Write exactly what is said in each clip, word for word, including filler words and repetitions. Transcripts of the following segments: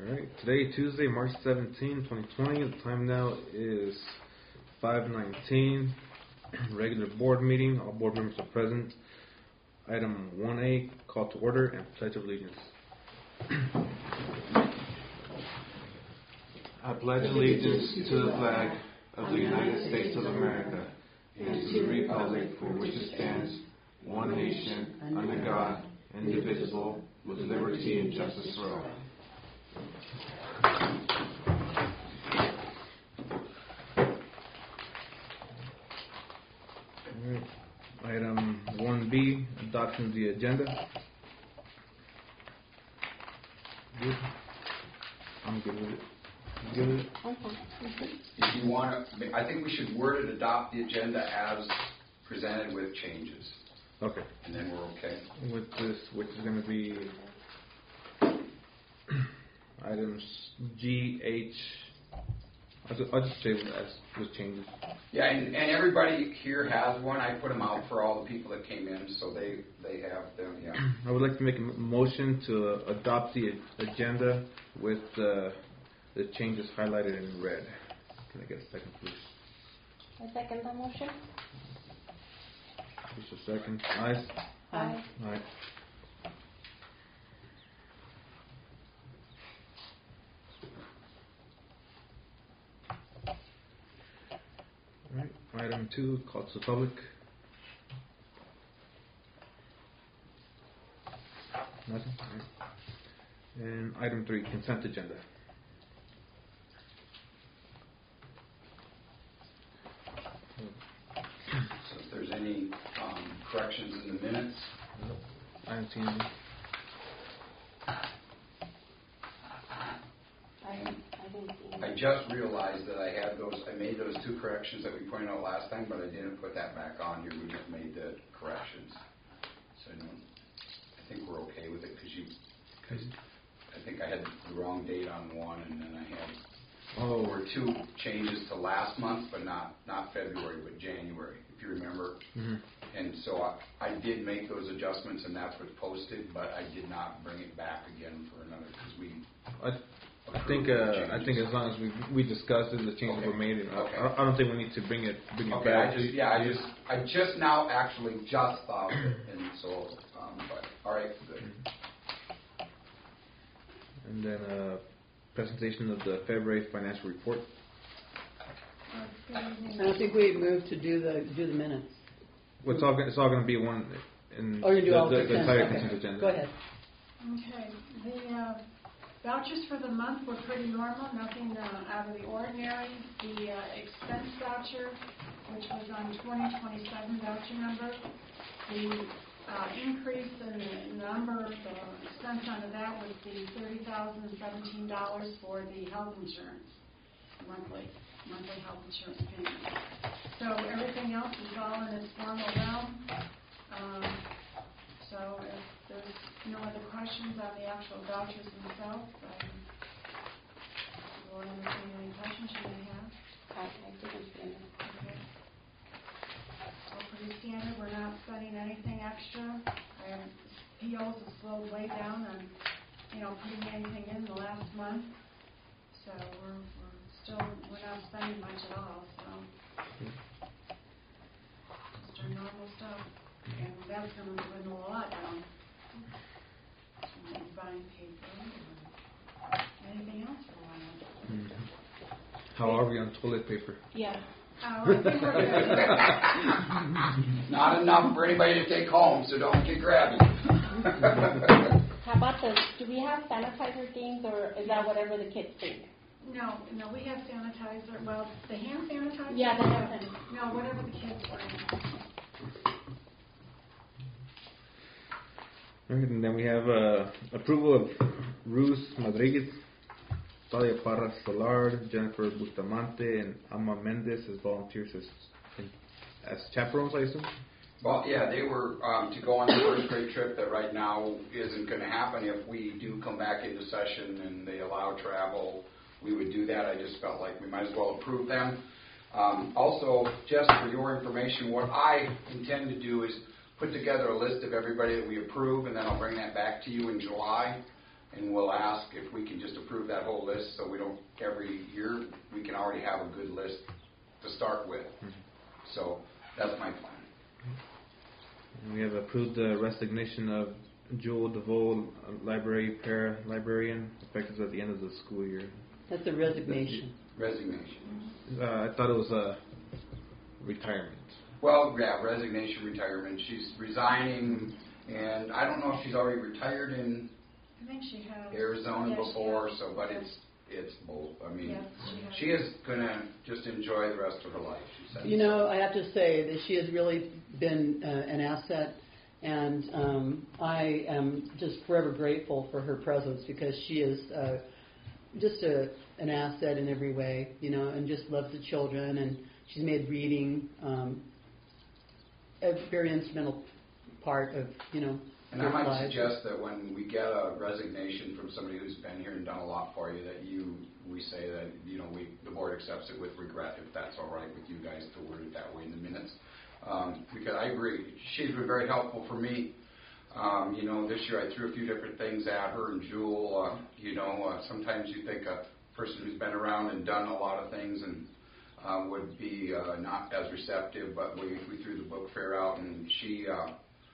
Alright, today, Tuesday, March seventeenth, twenty twenty. The time now is five nineteen. Regular board meeting. All board members are present. Item one A, call to order and pledge of allegiance. I pledge allegiance to the flag of the United States of America and to the republic for which it stands, one nation, under God, indivisible, with liberty and justice for all. Alright. Item one B, adoption of the agenda. Good. I'm good with it. You good with it? If you want to, I think we should word it, adopt the agenda as presented with changes. Okay. And then we're okay. With this, which is going to be items G, H. I'll just, I'll just say it as with changes. Yeah, and, and everybody here has one. I put them out for all the people that came in, so they, they have them, yeah. I would like to make a m- motion to adopt the agenda with uh, the changes highlighted in red. Can I get a second, please? I second the motion. Just a second. Ayes? Aye. Aye. Alright, item two, call to the public. Nothing? Alright. And item three, consent agenda. So if there's any um, corrections in the minutes. Nope. I haven't seen any. I, I didn't see I it. just realized that I had those, I made those two corrections that we pointed out last time, but I didn't put that back on here. We just made the corrections. So you know, I think we're okay with it because you, because I think I had the wrong date on one, and then I had, Oh, there were two changes to last month, but not, not February, but January, if you remember. mm-hmm. And so I, I did make those adjustments, and that's what's posted, but I did not bring it back again for another, because we... I, I think uh, I think as long as we we discussed it, the changes Okay. were made, and Okay. I, I don't think we need to bring it bring it Okay, back. I just, yeah, I just, I just now actually just thought of it, and so, um, but, all right, good. And then uh, presentation of the February financial report. I don't think we moved to do the do the minutes. Well, it's all gonna, it's all going to be one in Oh, you do the, all the, the the entire okay. consent agenda. Go ahead. Okay. The uh, vouchers for the month were pretty normal, nothing uh, out of the ordinary. The uh, expense voucher, which was on twenty twenty-seven voucher number, the uh, increase in the number, the expense under that was the thirty thousand seventeen dollars for the health insurance, monthly, monthly health insurance payment. So everything else is all in its normal realm. Um, so if there's no other questions on the actual vouchers themselves, I will entertain any questions you may have. I, I didn't see it. Okay. So pretty standard. We're not spending anything extra. Our P Os have slowed way down on, you know, putting anything in the last month. So we're, we're still, we're not spending much at all. So just our normal stuff. And that's going to dwindle a lot down. And buying paper and anything else for a while. Mm-hmm. How are we on toilet paper? Yeah. Oh, I think we're good. Not enough for anybody to take home, so don't get grabby. How about the, do we have sanitizer things, or is that whatever the kids think? No, no, we have sanitizer. Well, the hand sanitizer? Yeah, the hand sanitizer. No, whatever the kids bring. All right, and then we have uh, approval of Ruth Madriguez, Talia Parra Solar, Jennifer Bustamante, and Ama Mendez as volunteers as, as chaperones, I assume? Well, yeah, they were um, to go on the first grade trip that right now isn't going to happen. If we do come back into session and they allow travel, we would do that. I just felt like we might as well approve them. Um, also, just for your information, what I intend to do is put together a list of everybody that we approve, and then I'll bring that back to you in July. and we'll ask if we can just approve that whole list so we don't, every year, we can already have a good list to start with. Mm-hmm. So that's my plan. And we have approved the resignation of Jewel DeVoe, library para-librarian, effective at the end of the school year. That's a resignation. Resignation. Uh, I thought it was a retirement. Well, yeah, resignation, retirement. She's resigning, and I don't know if she's already retired in I think she has. Arizona Yes, she before, has. so, but Yes. it's, it's both. I mean, Yes, she has. she is going to just enjoy the rest of her life, she said. You know, I have to say that she has really been uh, an asset, and um, I am just forever grateful for her presence because she is uh, just a, an asset in every way, you know, and just loves the children, and she's made reading um, a very instrumental part of, you know, And I their might lives. suggest that when we get a resignation from somebody who's been here and done a lot for you, that you, we say that, you know, we, the board accepts it with regret, if that's all right with you guys to word it that way in the minutes. Um, because I agree, she's been very helpful for me. Um, you know, this year I threw a few different things at her and Jewel. Uh, you know, uh, sometimes you think a person who's been around and done a lot of things and uh, would be uh, not as receptive, but we, we threw the book fair out, and she, uh,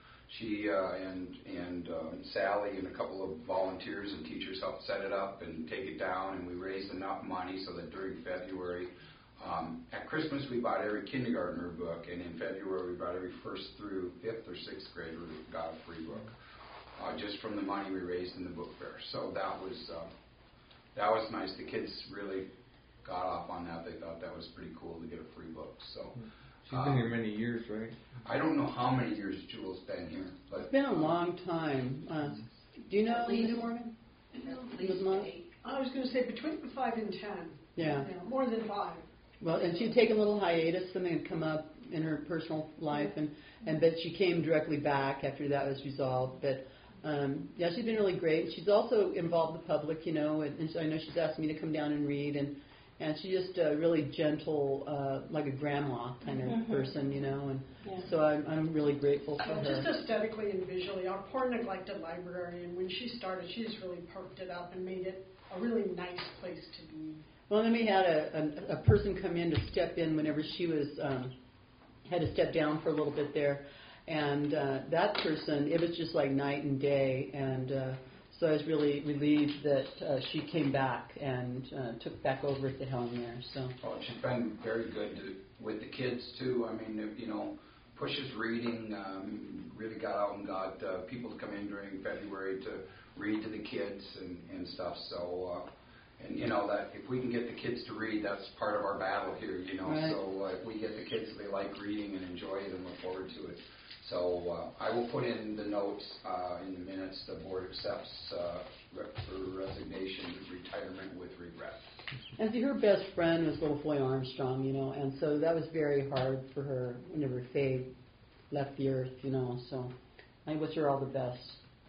she uh, and and um, Sally and a couple of volunteers and teachers helped set it up and take it down, and we raised enough money so that during February. Um, at Christmas, we bought every kindergartner a book, and in February, we bought every first through fifth or sixth grader who got a free book, uh, just from the money we raised in the book fair. So that was uh, that was nice. The kids really got off on that. They thought that was pretty cool to get a free book. So She's been here many years, right? I don't know how many years Jewel's been here, but It's been a long time. Uh, do you know, At least- Lydia Morgan? At With least Mom? eight. I was going to say between five and ten. Yeah. You know, more than five. Well, and she'd taken a little hiatus, something had come up in her personal life, and, and but she came directly back after that was resolved. But um, yeah, she's been really great. She's also involved the public, you know, and, and so I know she's asked me to come down and read, and and she's just a really gentle, uh, like a grandma kind of Mhm. person, you know, and Yeah. so I'm I'm really grateful for Well, her. just aesthetically and visually, our poor neglected library, and when she started, she just really perked it up and made it a really nice place to be. Well, then we had a, a, a person come in to step in whenever she was um, had to step down for a little bit there, and uh, that person, it was just like night and day, and uh, so I was really relieved that uh, she came back and uh, took back over at the helm there. So well, she's been very good to, with the kids too. I mean, you know, pushes reading. Um, really got out and got uh, people to come in during February to read to the kids and, and stuff. So. Uh, And, you know, that if we can get the kids to read, that's part of our battle here, you know. Right. So uh, if we get the kids, they like reading and enjoy it and look forward to it. So uh, I will put in the notes uh, in the minutes, the board accepts uh, re- for resignation, retirement with regret. and see, her best friend was little Foy Armstrong, you know, and so that was very hard for her whenever Faye left the earth, you know. So I wish her all the best.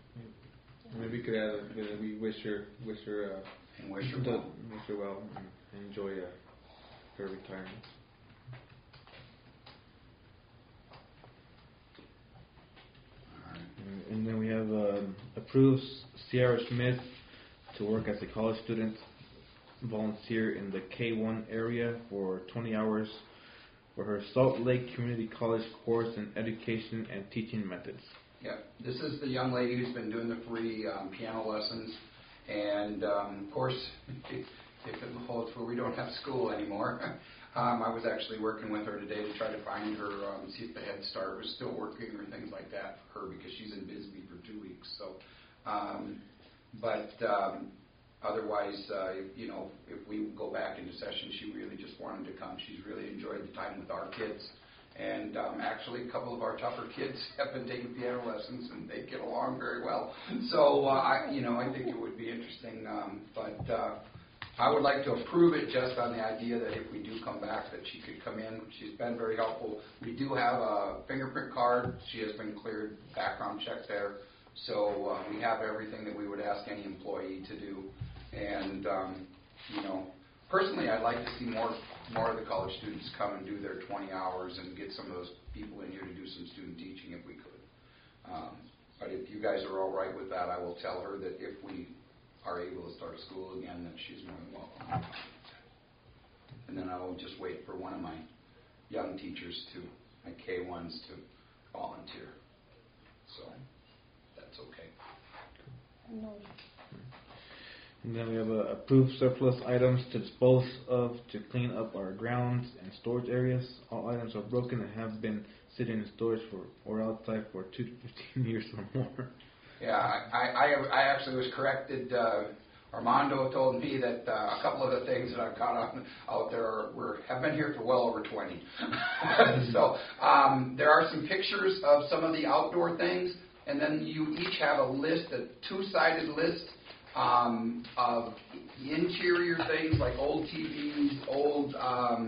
Maybe we could add, uh, we wish her, wish her, uh, And wish her to- well. wish her well and enjoy uh, her retirement. All right. And, and then we have um, approves Sierra Smith to work as a college student volunteer in the K one area for twenty hours for her Salt Lake Community College course in education and teaching methods. Yeah, this is the young lady who's been doing the free um, piano lessons, and um, of course, if, if it holds where we don't have school anymore, um, I was actually working with her today to try to find her, um, see if the Head Start was still working or things like that for her, because she's in Bisbee for two weeks. So, um, but um, otherwise, uh, if, you know, if we go back into session, she really just wanted to come. She's really enjoyed the time with our kids. And um, actually, a couple of our tougher kids have been taking piano lessons, and they get along very well. So, uh, I, you know, I think it would be interesting. Um, but uh, I would like to approve it just on the idea that if we do come back, that she could come in. She's been very helpful. We do have a fingerprint card. She has been cleared, background check there. So uh, we have everything that we would ask any employee to do. And, um, you know, personally, I'd like to see more more of the college students come and do their twenty hours and get some of those people in here to do some student teaching if we could. Um, but if you guys are all right with that, I will tell her that if we are able to start school again, that she's more than welcome. And then I will just wait for one of my young teachers to, my K ones, to volunteer. So that's okay. No. And then we have uh, approved surplus items to dispose of to clean up our grounds and storage areas. All items are broken and have been sitting in storage for or outside for two to fifteen years or more. Yeah, I, I, I actually was corrected. Uh, Armando told me that uh, a couple of the things that I've got on, out there are, were, have been here for well over twenty. So um, there are some pictures of some of the outdoor things, and then you each have a list, a two-sided list um, of interior things like old T Vs, old um,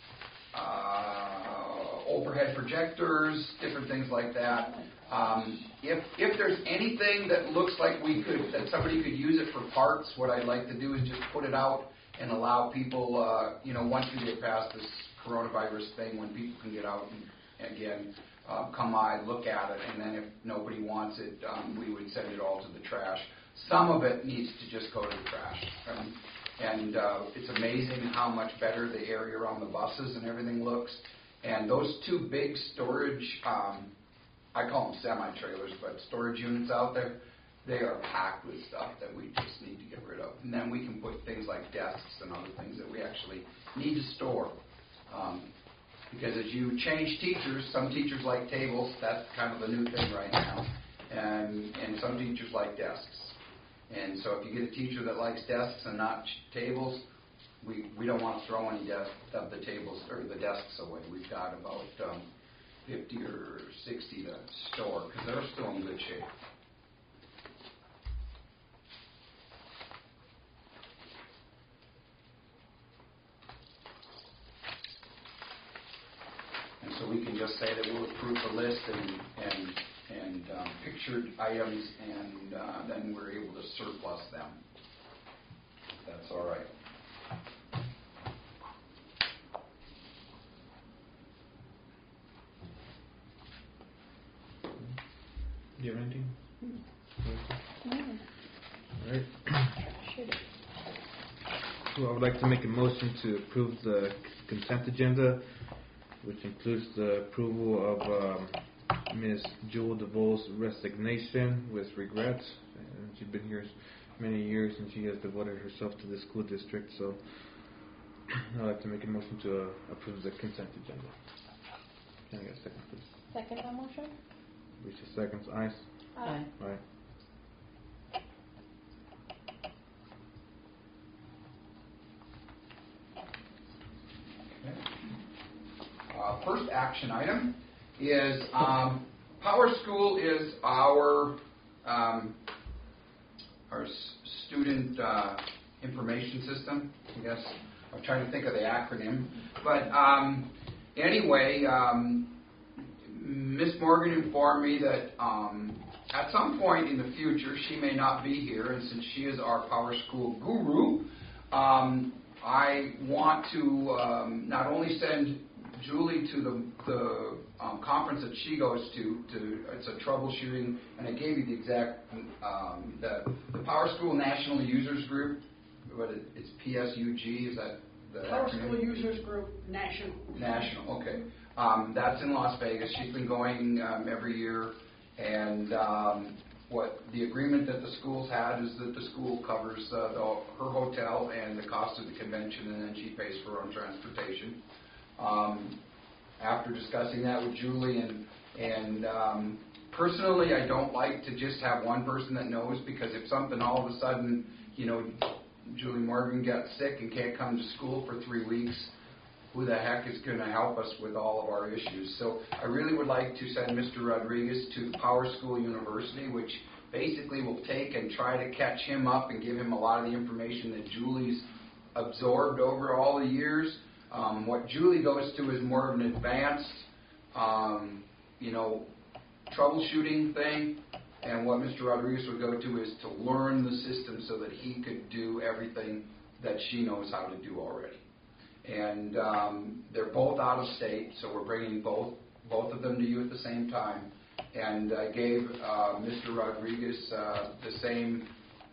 uh, overhead projectors, different things like that. Um, if if there's anything that looks like we could, that somebody could use it for parts, what I'd like to do is just put it out and allow people, uh, you know, once we get past this coronavirus thing, when people can get out and again uh, come by, look at it, and then if nobody wants it, um, we would send it all to the trash. Some of it needs to just go to the trash. Um, and uh, it's amazing how much better the area around the buses and everything looks. And those two big storage, um, I call them semi-trailers, but storage units out there, they are packed with stuff that we just need to get rid of. And then we can put things like desks and other things that we actually need to store. Um, because as you change teachers, some teachers like tables, that's kind of the new thing right now. And, and some teachers like desks. And so if you get a teacher that likes desks and not tables, we, we don't want to throw any desk, of the tables or the desks away. We've got about um, fifty or sixty to store because they're still in good shape. And so we can just say that we'll approve the list and and and um, pictured items, and uh, then we're able to surplus them. That's all right. Do you have anything? Mm. All right. Shoot. So I would like to make a motion to approve the consent agenda, which includes the approval of um, Miz Jewel DeVoe's resignation with regret. And she's been here many years and she has devoted herself to the school district. So I'd like to make a motion to uh, approve the consent agenda. Can I get a second, please? Second that motion? Lisa seconds. Ayes? Aye. Aye. Uh, first action item is um, Power School is our um, our s- student uh, information system. I guess I'm trying to think of the acronym, but um, anyway, um, Miss Morgan informed me that um, at some point in the future she may not be here, and since she is our Power School guru, um, I want to um, not only send Julie to the, the um, conference that she goes to, to, it's a troubleshooting, and I gave you the exact, um, the, the Power School National Users Group, what it, it's P S U G, is that the Power acronym? School Users Group National. National, okay. Um, that's in Las Vegas. She's been going um, every year, and um, what the agreement that the schools had is that the school covers uh, the, her hotel and the cost of the convention, and then she pays for her own transportation. Um, after discussing that with Julie, and, and um, personally, I don't like to just have one person that knows, because if something all of a sudden, you know, Julie Morgan got sick and can't come to school for three weeks, who the heck is going to help us with all of our issues? So I really would like to send Mister Rodriguez to Power School University, which basically will take and try to catch him up and give him a lot of the information that Julie's absorbed over all the years. Um, what Julie goes to is more of an advanced, um, you know, troubleshooting thing, and what Mister Rodriguez would go to is to learn the system so that he could do everything that she knows how to do already. And um, they're both out of state, so we're bringing both both of them to you at the same time. And I gave uh, Mister Rodriguez uh, the same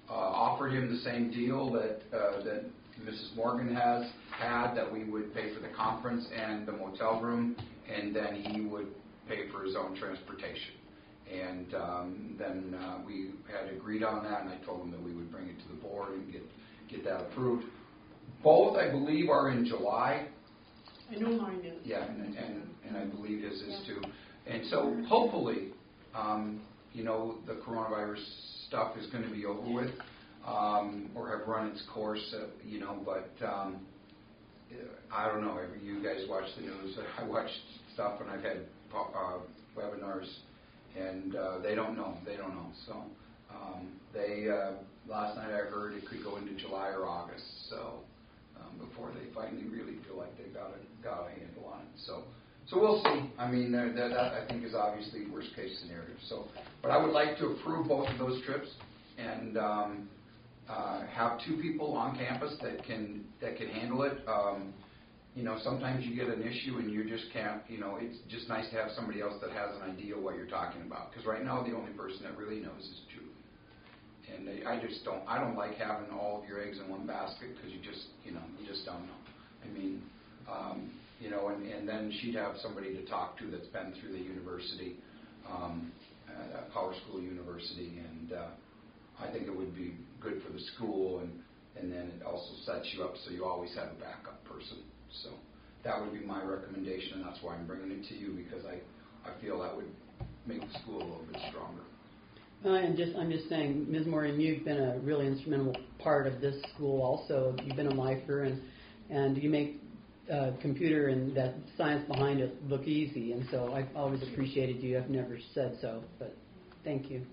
uh, offered him the same deal that uh, that Missus Morgan has had, that we would pay for the conference and the motel room, and then he would pay for his own transportation. And um, then uh, we had agreed on that, and I told him that we would bring it to the board and get get that approved. Both, I believe, are in July. I know mine is. Yeah, and and, and I believe his is too. And so hopefully, um, you know, the coronavirus stuff is going to be over with, um, or have run its course, uh, you know, but um, I don't know. You guys watch the news. I watch stuff, and I've had uh, webinars, and uh, they don't know. They don't know. So um, they uh, last night I heard it could go into July or August. So um, before they finally really feel like they got a got a handle on it. So so we'll see. I mean, that, that I think is obviously worst case scenario. So, but I would like to approve both of those trips and um, uh, have two people on campus that can that can handle it. Um, You know, sometimes you get an issue and you just can't, you know, it's just nice to have somebody else that has an idea what you're talking about. Because right now, the only person that really knows is Julie. And they, I just don't, I don't like having all of your eggs in one basket because you just, you know, you just don't know. I mean, um, you know, and, and then she'd have somebody to talk to that's been through the university, um, uh, Power School University. And uh, I think it would be good for the school. And, and then it also sets you up so you always have a backup person. So that would be my recommendation, and that's why I'm bringing it to you, because I, I feel that would make the school a little bit stronger. Uh, and just, I'm just saying, Miz Morgan, you've been a really instrumental part of this school also. You've been a lifer, and, and you make uh, computer and that science behind it look easy. And so I've always appreciated you. I've never said so, but thank you.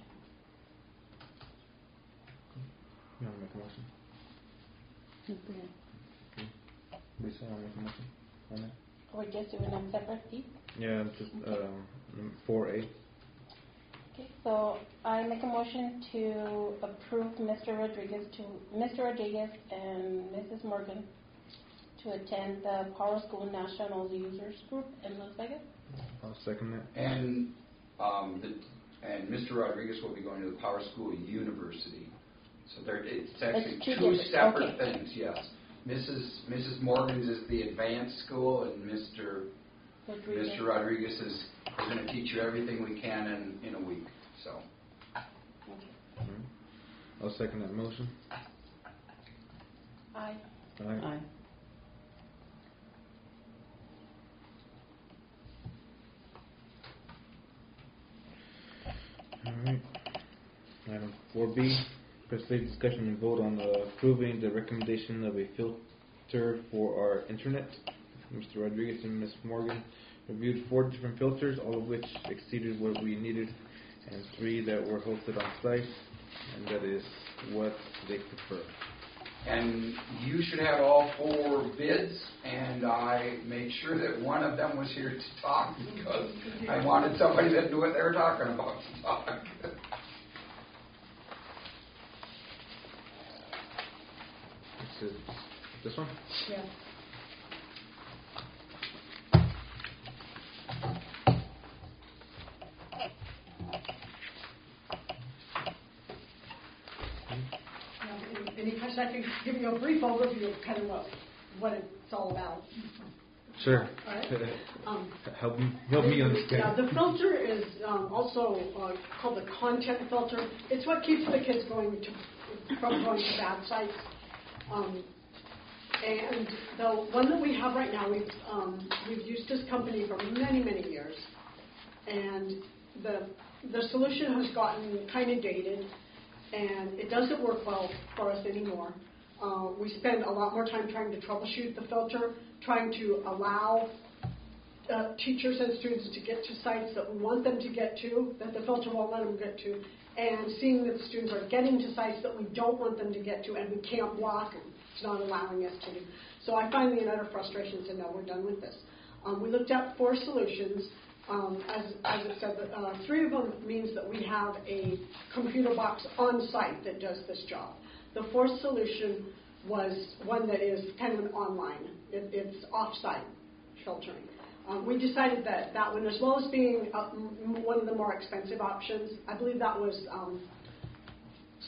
You want to make a motion? Okay. Lisa, want to make a motion on that? We're just doing them separate, Steve? Yeah, just um, four A. Okay, so I make a motion to approve Mister Rodriguez to Mister Rodriguez and Missus Morgan to attend the Power School National Users Group in Las Vegas. I'll second that. And um, the, and Mister Rodriguez will be going to the Power School University. So there, it's actually It's two two different- separate okay. things. Yes, Missus Missus Morgan's is the advanced school, and Mister Rodriguez. Mister Rodriguez is, is going to teach you everything we can in, in a week. So. Okay. All right. I'll second that motion. Aye. All right. Aye. All right. Item four B, presentation, discussion, and vote on uh, approving the recommendation of a filter for our internet. Mister Rodriguez and Miz Morgan reviewed four different filters, all of which exceeded what we needed, and three that were hosted on site, and that is what they prefer. And you should have all four bids, and I made sure that one of them was here to talk because I wanted somebody that knew what they were talking about to talk. This is this one? Yeah. Any question, I can give you a brief overview of kind of what, what it's all about. Sure. All right. Um, help me, help me understand. Yeah, the filter is um, also uh, called the content filter. It's what keeps the kids going to, from going to bad sites. Um, and the one that we have right now, we've um, we've used this company for many many years, and the the solution has gotten kind of dated, and it doesn't work well for us anymore. Uh, we spend a lot more time trying to troubleshoot the filter, trying to allow uh, teachers and students to get to sites that we want them to get to, that the filter won't let them get to, and seeing that the students are getting to sites that we don't want them to get to and we can't block them. It's not allowing us to do. So I finally, in utter frustration, said, no, we're done with this. Um, we looked at four solutions. Um, as, as it said, uh, three of them means that we have a computer box on site that does this job. The fourth solution was one that is kind of an online. It, it's off-site filtering. Um, we decided that that one, as well as being uh, m- one of the more expensive options, I believe that was um,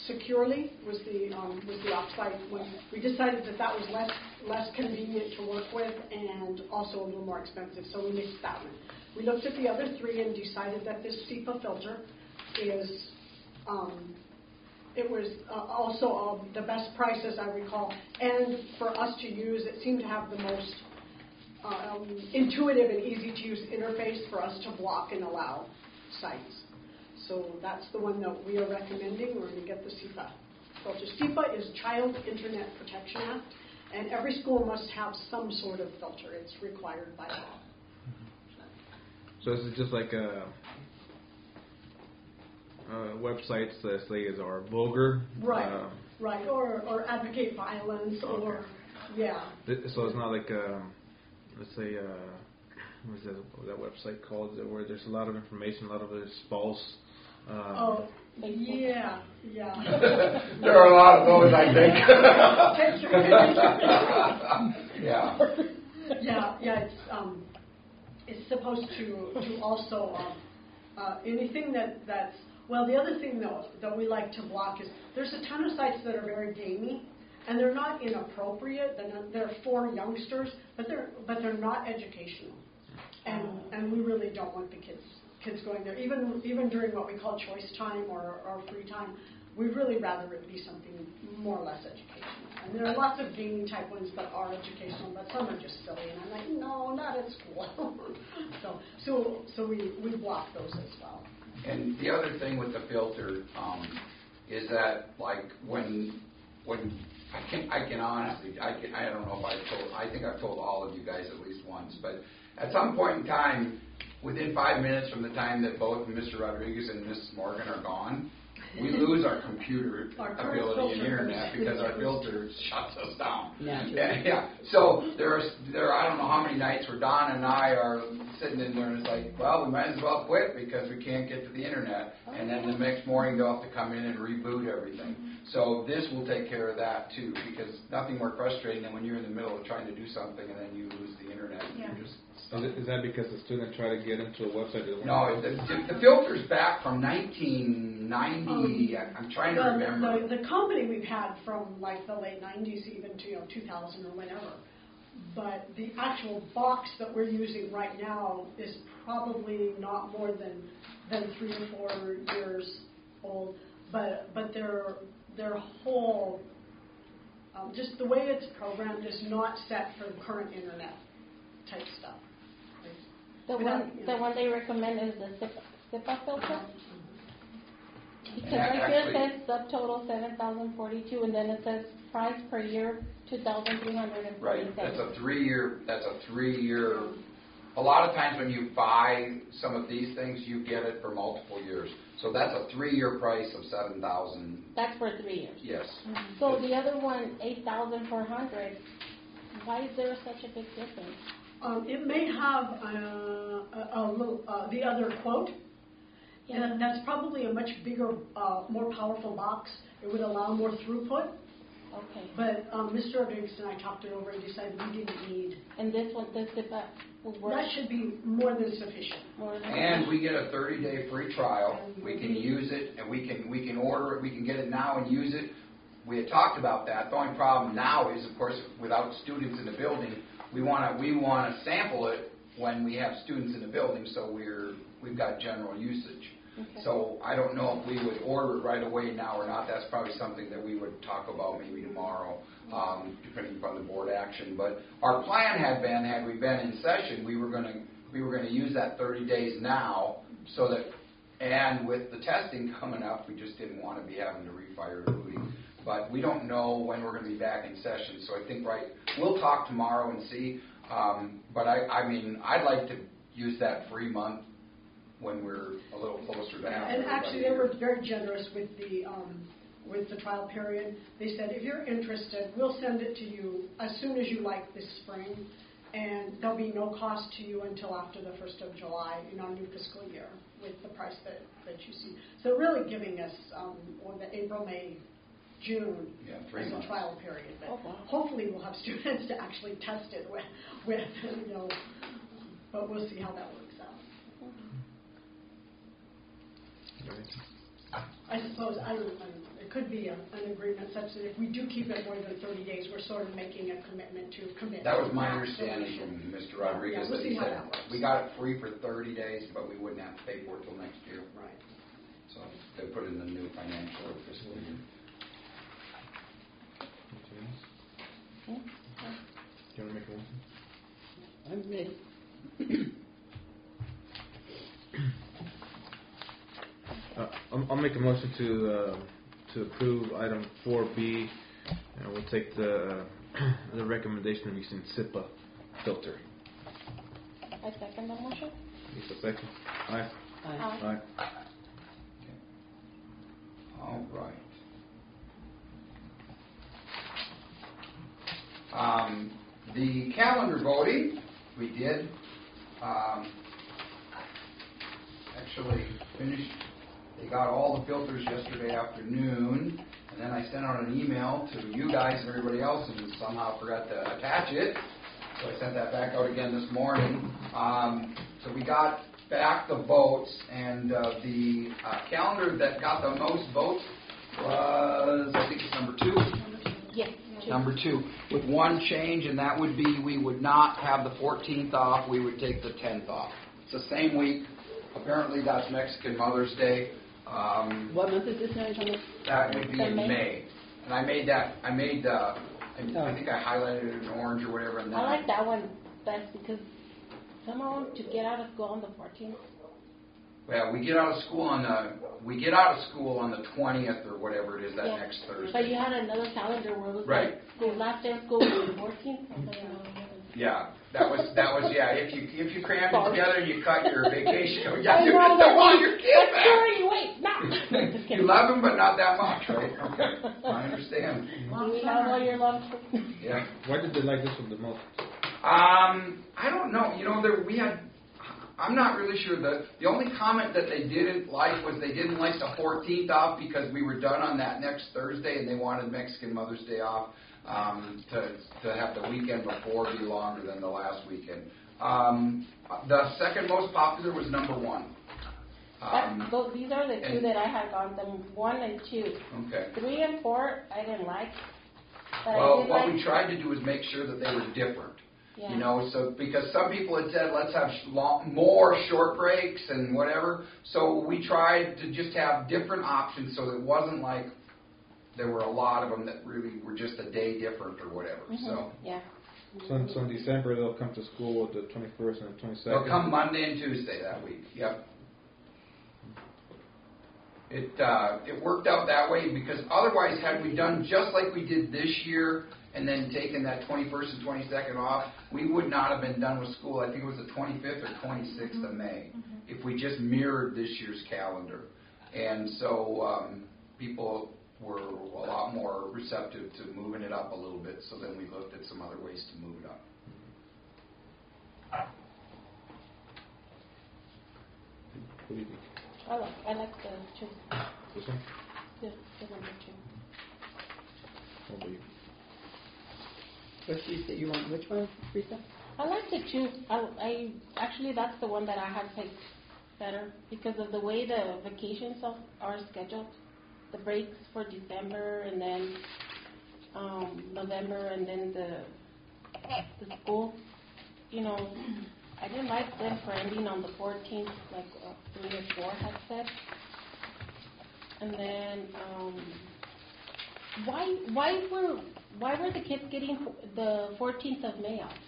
Securely was the, um, was the oxide one. We decided that that was less, less convenient to work with and also a little more expensive, so we mixed that one. We looked at the other three and decided that this SEPA filter is, um, it was uh, also uh, the best price, as I recall, and for us to use, it seemed to have the most um, intuitive and easy to use interface for us to block and allow sites. So that's the one that we are recommending. We're going to get the SEPA filter. SEPA is Child Internet Protection Act, and every school must have some sort of filter. It's required by law. So is it just like a, uh, websites that say is are vulgar? Right, Uh, right, or, or advocate violence, or, Okay. yeah. th- so it's not like, um, let's say, uh, what is that, what is that website called, where there's a lot of information, a lot of it is false. Um, Oh, yeah, yeah. There are a lot of those, I think. Yeah. Yeah, yeah, it's, um, it's supposed to, to also, um, uh, anything that, that's, well, the other thing though, that we like to block is, there's a ton of sites that are very gamey, and they're not inappropriate, they're, not, they're for youngsters, but they're, but they're not educational. And, and we really don't want the kids, kids going there, even, even during what we call choice time or, or free time. We'd really rather it be something more or less educational. And there are lots of gaming type ones that are educational, but some are just silly. And I'm like, no, not at school. so, so, so we, we block those as well. And the other thing with the filter um, is that, like, when when I can I can honestly I can, I don't know if I told I think I've told all of you guys at least once, but at some point in time, within five minutes from the time that both Mister Rodriguez and Missus Morgan are gone, we lose our computer Our current ability and filter. internet because our filter shuts us down. Naturally. Yeah, yeah. So there's there I don't know how many nights where Don and I are sitting in there and it's like, well, we might as well quit because we can't get to the internet. And then the next morning they'll have to come in and reboot everything. So this will take care of that too, because nothing more frustrating than when you're in the middle of trying to do something and then you lose the internet. And Yeah. you're just Is, it, is that because the student tried to get into a website? That No, the, the, the filter's back from nineteen ninety. Um, I'm trying to well, remember. The, the company we've had from like the late nineties even to, you know, two thousand or whenever. But the actual box that we're using right now is probably not more than than three or four years old. But but their their whole um, just the way it's programmed is not set for current internet type stuff. The Without, one, you the know. one they recommend is the SIPA, SIPA filter? Because Yeah, right here it actually- says subtotal seven thousand forty-two, and then it says price per year two thousand three hundred and Right, forty-seven. that's a three-year. That's a three-year. A lot of times when you buy some of these things, you get it for multiple years. So that's a three-year price of seven thousand. That's for three years. Yes. So the other one, eight thousand four hundred, why is there such a big difference? Um, it may have uh, a, a little, uh, the other quote. Yeah. And that's probably a much bigger, uh, more powerful box. It would allow more throughput. Okay. But um, Mister Rodriguez and I talked it over and decided we didn't need. And this one, the SIPA will work That should be more than sufficient. more than... And we get a thirty-day free trial. We can use it, and we can we can order it. We can get it now and use it. We had talked about that. The only problem now is, of course, without students in the building, we want to we want to sample it when we have students in the building, so we're we've got general usage. Okay. So I don't know if we would order it right away now or not. That's probably something that we would talk about maybe tomorrow, um, depending upon the board action. But our plan had been, had we been in session, we were going to we were going to use that thirty days now, so that, and with the testing coming up, we just didn't want to be having to refire the booty. But we don't know when we're going to be back in session. So I think right, we'll talk tomorrow and see. Um, but I, I mean, I'd like to use that free month when we're a little closer to having And everybody actually, they here. were very generous with the um, with the trial period. They said, if you're interested, we'll send it to you as soon as you like this spring, and there'll be no cost to you until after the first of July in our new fiscal year with the price that, that you see. So really giving us um, or the April, May, June Yeah, three as months. a trial period. But Oh, wow. hopefully we'll have students to actually test it with, with you know, but we'll see how that works out. I suppose, I don't know, if it could be a, an agreement such that if we do keep it more than thirty days, we're sort of making a commitment to commit. That was my to understanding solution. from Mister Rodriguez, Yeah, we'll that see he how said, that works. we got it free for thirty days, but we wouldn't have to pay for it till next year. Right. So they put it in the new financial or fiscal year. Do you want to make a motion? I'm made. Uh, I'll, I'll make a motion to uh, to approve item four B, and we'll take the uh, the recommendation of using SIPA filter. I second the motion. Lisa, second. Aye. Aye. Aye. Aye. All right. Um, the calendar voting, we did um, actually finished. They got all the filters yesterday afternoon, and then I sent out an email to you guys and everybody else, and somehow forgot to attach it. So I sent that back out again this morning. Um, so we got back the votes, and uh, the uh, calendar that got the most votes was, I think it's number two. Yes. two. Number two, with one change, and that would be we would not have the fourteenth off, we would take the tenth off. It's the same week. Apparently that's Mexican Mother's Day. Um, What month is this now, Thomas? that would be The in May. May. And I made that, I made, uh, I, Oh. I think I highlighted it in orange or whatever. And then I like that one best because someone to get out of school on the fourteenth. Well, we get out of school on the, we get out of school on the twentieth or whatever it is, that Yeah. next Thursday. But you had another calendar where it was Right. like school, last day of school was the fourteenth. Yeah, that was, that was, yeah, if you, if you crammed it Sorry. together, you cut your vacation, you I you know, don't want but your kid back. Sorry, wait, no. Just You kidding. love him, but not that much, right? Okay, I understand. Do we have all your love? Yeah. Why did they like this one the most? Um, I don't know. You know, there we had. I'm not really sure. The the only comment that they didn't like was they didn't like the fourteenth off because we were done on that next Thursday, and they wanted Mexican Mother's Day off um, to to have the weekend before be longer than the last weekend. Um, the second most popular was number one. Um, That, those, these are the two and- that I had on them, one and two. okay. Three and four, I didn't like. But I Well, did what like, we tried to do is make sure that they were different. yeah. You know, so because some people had said let's have sh- long, more short breaks and whatever, so we tried to just have different options so that it wasn't like there were a lot of them that really were just a day different or whatever. Mhm, So yeah. So in, so in December they'll come to school with the twenty-first and the twenty-second. they'll come Monday and Tuesday that week. Yep. It uh, it worked out that way because otherwise, had we done just like we did this year and then taken that twenty-first and twenty-second off, we would not have been done with school. I think it was the twenty-fifth or twenty-sixth of May, if we just mirrored this year's calendar. And so um, people were a lot more receptive to moving it up a little bit. So then we looked at some other ways to move it up. What do you think? I like, I like the two, This one? the, the number two. What about you? What you say, you want, which one, Rita? I like the two. I, I actually that's the one that I had picked better because of the way the vacations are, are scheduled. The breaks for December and then um, November and then the the school. You know, I didn't like them for ending on the fourteenth, like uh, three or four had said. And then um, why why were why were the kids getting the fourteenth of May off?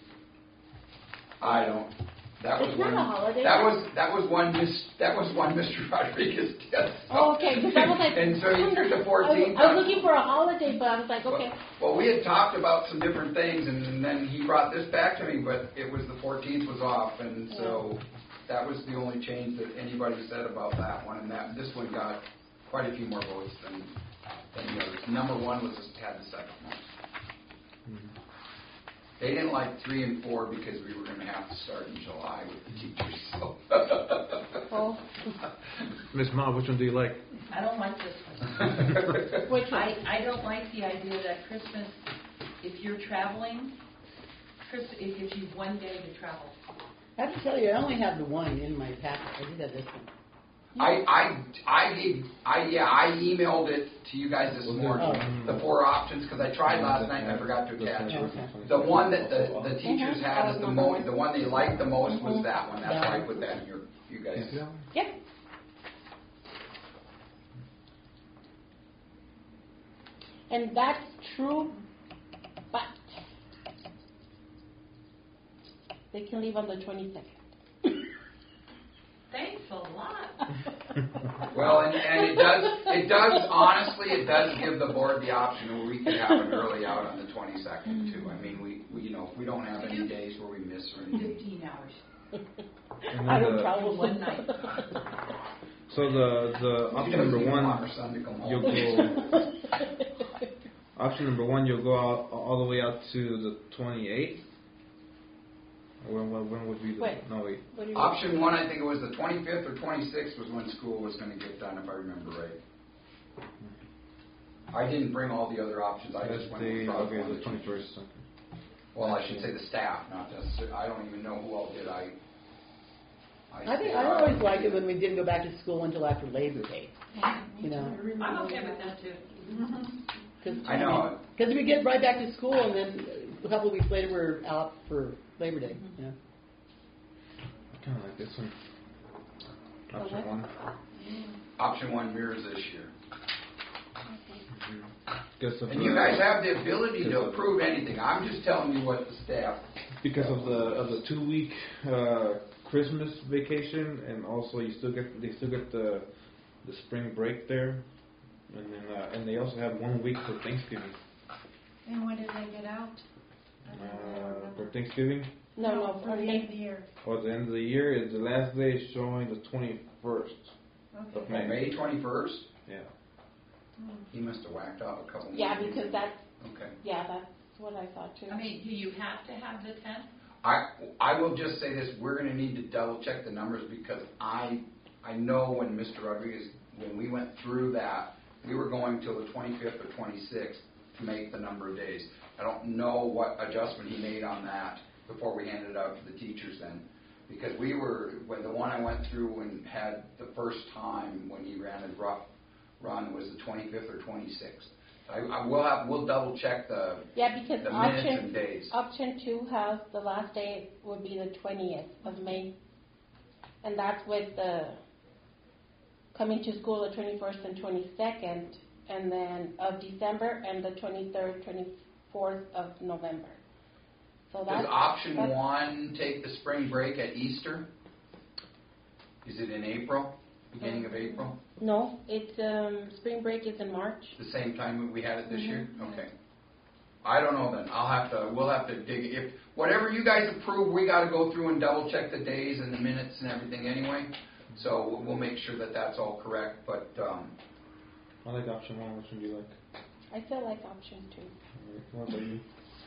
I don't. That was It's one. not a holiday. That was that was one. Mis, that was one. Mister Rodriguez did. Oh, okay, because I was like, and so you took the I was, fourteenth. I was looking for a holiday, but I was like, okay. Well, we had talked about some different things, and, and then he brought this back to me, but it was the fourteenth was off, and so that was the only change that anybody said about that one. And that this one got quite a few more votes than, than the others. Number one was just had the second one. Mm-hmm. They didn't like three and four because we were going to have to start in July with the teachers. So. Oh, Miss Ma, which one do you like? I don't like this one. which one? I, I don't like the idea that Christmas, if you're traveling, Chris, it gives you one day to travel. I have to tell you, I only had the one in my packet. I did have this one. I, I, I gave, I, yeah, I emailed it to you guys this Was it- morning, the four options, because I tried last night and I forgot to attach it. The one that the, the teachers had as the most, the one they liked the most was that one, that's why I put that in your, you guys. Yep. And that's true, but they can leave on the twenty-second. Thanks a lot. Well, and, and it does, it does, honestly, it does give the board the option where we could have an early out on the twenty-second too. I mean, we, we, you know, if we don't have any days where we miss or anything. Fifteen hours. And I then don't the- travel One night. So the, the option number We don't want one, our son to come home. you'll go, option number one, you'll go out, all the way out to the twenty-eighth? When, when, when would be the, Wait. no wait, What do you Option one, I think it was the twenty-fifth or twenty-sixth was when school was gonna get done, if I remember right. I didn't bring all the other options, I that's just went the, across okay, one. the twenty-first, okay. Well, I should say the staff, not necessarily, I don't even know who all did, I. I think I always liked it when we didn't go back to school until after Labor Day. You know, I'm okay with that too. cause, I know. Because we get right back to school, and then a couple of weeks later we're out for Labor Day. You know. I kinda like this one. Option Okay. one. Option one mirrors this year. Because of And you the- guys have the ability to approve anything, I'm just telling you what the staff. Because of the, of the two-week, uh, Christmas vacation, and also you still get, they still get the, the spring break there, and then, uh, and they also have one week for Thanksgiving. And when did they get out? I don't Uh, remember. for Thanksgiving, No, no, For the end of the year. or the end of the year, is the last day is showing the twenty-first of Okay. May. May twenty-first, Yeah. he must have whacked off a couple more. Yeah, days. because that's, Okay. yeah, that's what I thought too. I mean, do you have to have the tenth? I, I will just say this, we're gonna need to double check the numbers because I, I know when Mister Rodriguez, when we went through that, we were going till the twenty-fifth or twenty-sixth to make the number of days. I don't know what adjustment he made on that before we handed it out to the teachers then. Because we were, when the one I went through and had the first time when he ran his rough run was the twenty-fifth or twenty-sixth. I, I will have, we'll double check the, Yeah, because the minutes and option, days. option two has, the last day would be the twentieth of May. And that's with the coming to school the twenty-first and twenty-second, and then of December, and the twenty-third, twenty-fourth of November. So Does that's, option that's- one take the spring break at Easter? Is it in April, beginning of April? no, it's, um, spring break is in March. The same time we had it this year? Mhm. Okay. I don't know then. I'll have to, we'll have to dig, if, whatever you guys approve, we gotta go through and double check the days and the minutes and everything anyway. So we'll- we'll make sure that that's all correct, but, um, I like option one, which one do you like? I still like option two. What about you?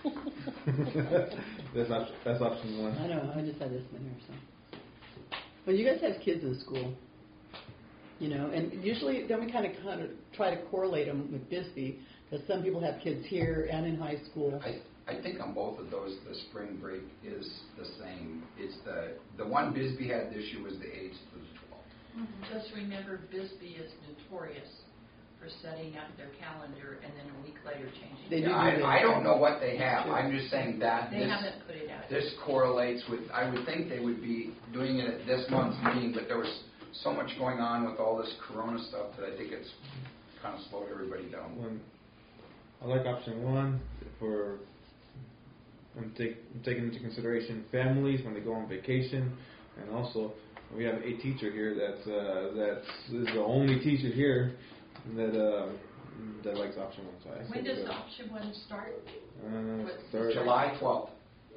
That's option, that's option one. I know. I just had this one here. So, well, you guys have kids in school, you know, and usually then we kind of kind of try to correlate them with Bisbee because some people have kids here and in high school. I, I think on both of those, the spring break is the same. It's the, the one Bisbee had this year was the eighth to the twelfth. Just remember, Bisbee is notorious for setting up their calendar and then a week later changing. They it. do Yeah, do that. I, I don't know what they have. I'm just saying that They this, haven't put it out. this correlates with, I would think they would be doing it at this month's meeting, but there was so much going on with all this corona stuff that I think it's kind of slowed everybody down. When, I like option one for, I'm, take, I'm taking into consideration families when they go on vacation, and also we have a teacher here that's uh, that's is the only teacher here that uh, that likes option one. So I When say does good. option one start? Uh, What's start- July twelfth.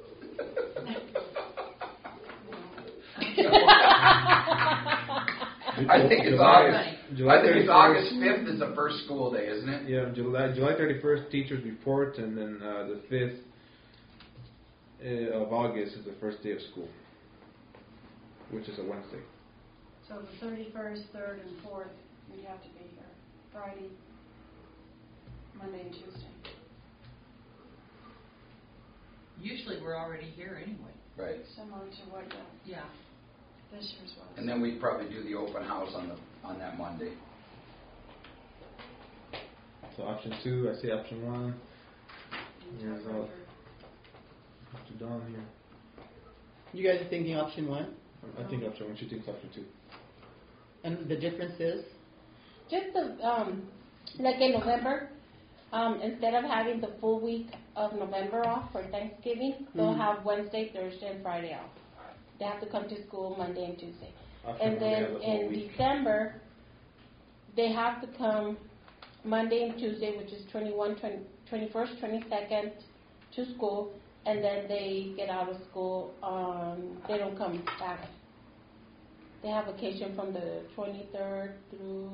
I think it's July- August. July I think it's thirty-first. August fifth is the first school day, isn't it? Yeah, July July thirty-first teachers report, and then uh, the fifth uh, of August is the first day of school, which is a Wednesday. So the thirty-first, third, and fourth, we have to be here. Friday, Monday, and Tuesday. Usually we're already here anyway. Right. Similar to what, uh, Yeah. This year's was. And then we'd probably do the open house on the, on that Monday. So option two, I see option one. Here's out. To Dawn here. You guys are thinking option one? I think option one. She thinks option two. And the difference is? Just the, um, like in November, um, instead of having the full week of November off for Thanksgiving, they'll Mhm. have Wednesday, Thursday, and Friday off. They have to come to school Monday and Tuesday. Option And one, they then have the whole in week. December, they have to come Monday and Tuesday, which is twenty-first, twenty-first, twenty-second, to school, and then they get out of school on, they don't come back. They have vacation from the twenty-third through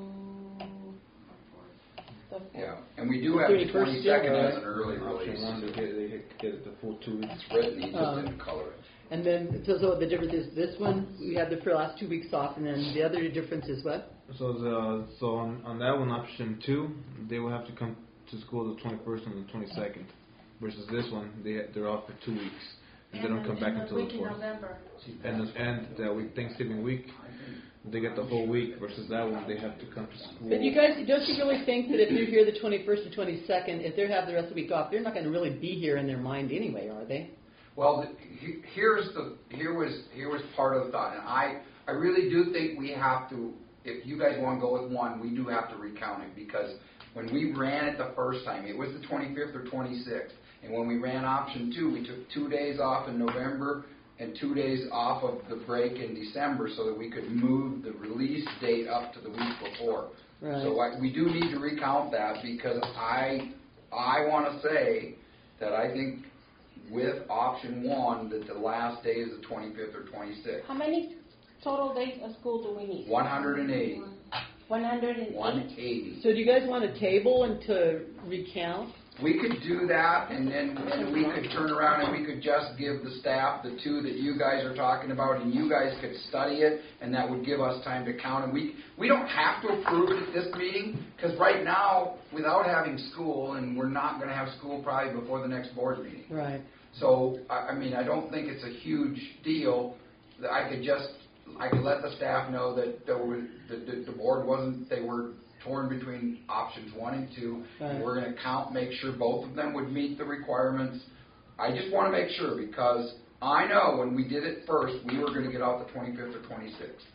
the fourth. Yeah, and we do have the thirty-first, twenty-second yeah. as an early Option release. one, they get, they get- get it the full two weeks. It's written, he just Uh, didn't color it. And then, so, so the difference is this one, we had the for last two weeks off, and then the other difference is what? So the so on, on that one, option two, they will have to come to school the twenty-first and the twenty-second, versus this one, they they're off for two weeks and, they don't then- come back and until week the in fourth. November. And the, and that week, Thanksgiving week, they get the whole week. Versus that one, they have to come to school. But you guys, don't you really think that if you're here the twenty-first and twenty-second, if they have the rest of the week off, they're not going to really be here in their mind anyway, are they? Well, the, he- here's the here was here was part of the thought, and I I really do think we have to. If you guys want to go with one, we do have to recount it, because when we ran it the first time, it was the twenty-fifth or twenty-sixth, and when we ran option two, we took two days off in November and two days off of the break in December, so that we could move the release date up to the week before. Right. So I, we do need to recount that, because I I want to say that I think with option one that the last day is the twenty-fifth or twenty-sixth. How many total days of school do we need? one hundred eighty. One hundred and one eight? eighty. So do you guys want a table and to recount? We could do that, and then and we could turn around and we could just give the staff the two that you guys are talking about, and you guys could study it, and that would give us time to count. And we we don't have to approve it at this meeting, because right now, without having school, and we're not going to have school probably before the next board meeting. Right. So, I I mean, I don't think it's a huge deal. That I could just, I could let the staff know that there were, that the, the board wasn't, they were torn between options one and two. Right. We're going to count, make sure both of them would meet the requirements. I just want to make sure, because I know when we did it first, we were going to get out the twenty-fifth or twenty-sixth.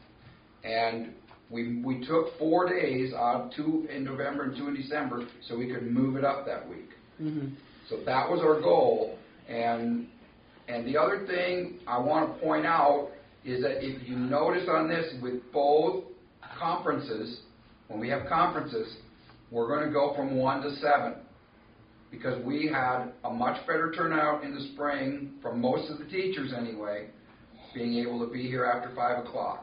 And we we took four days, uh, two in November and two in December, so we could move it up that week. Mm-hmm. So that was our goal. And and the other thing I want to point out is that if you notice on this, with both conferences, when we have conferences, we're going to go from one to seven, because we had a much better turnout in the spring from most of the teachers anyway, being able to be here after five o'clock.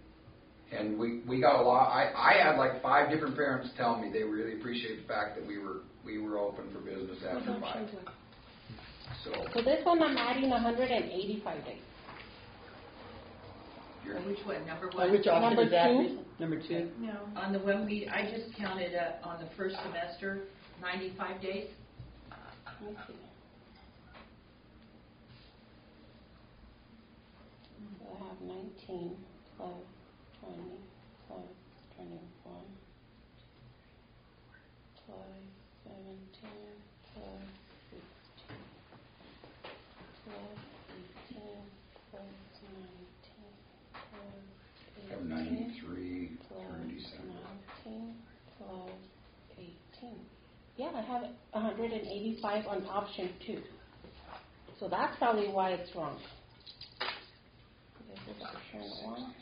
And we, we got a lot. I, I had like five different parents tell me they really appreciate the fact that we were we were open for business after five. So So this one, I'm adding one hundred eighty-five days. you're, Which one, number Uh, one? which option Number is that? two. Number two? No. On the one we, I just counted uh, on the first semester, ninety-five days. Let me see. So I have nineteen plus twenty plus twenty-one plus seventeen plus sixteen plus eighteen plus nineteen plus have eighteen ninety-three plus through December. nineteen plus eighteen. Yeah, I have one hundred eighty-five on option two. So that's probably why it's wrong. This is option one.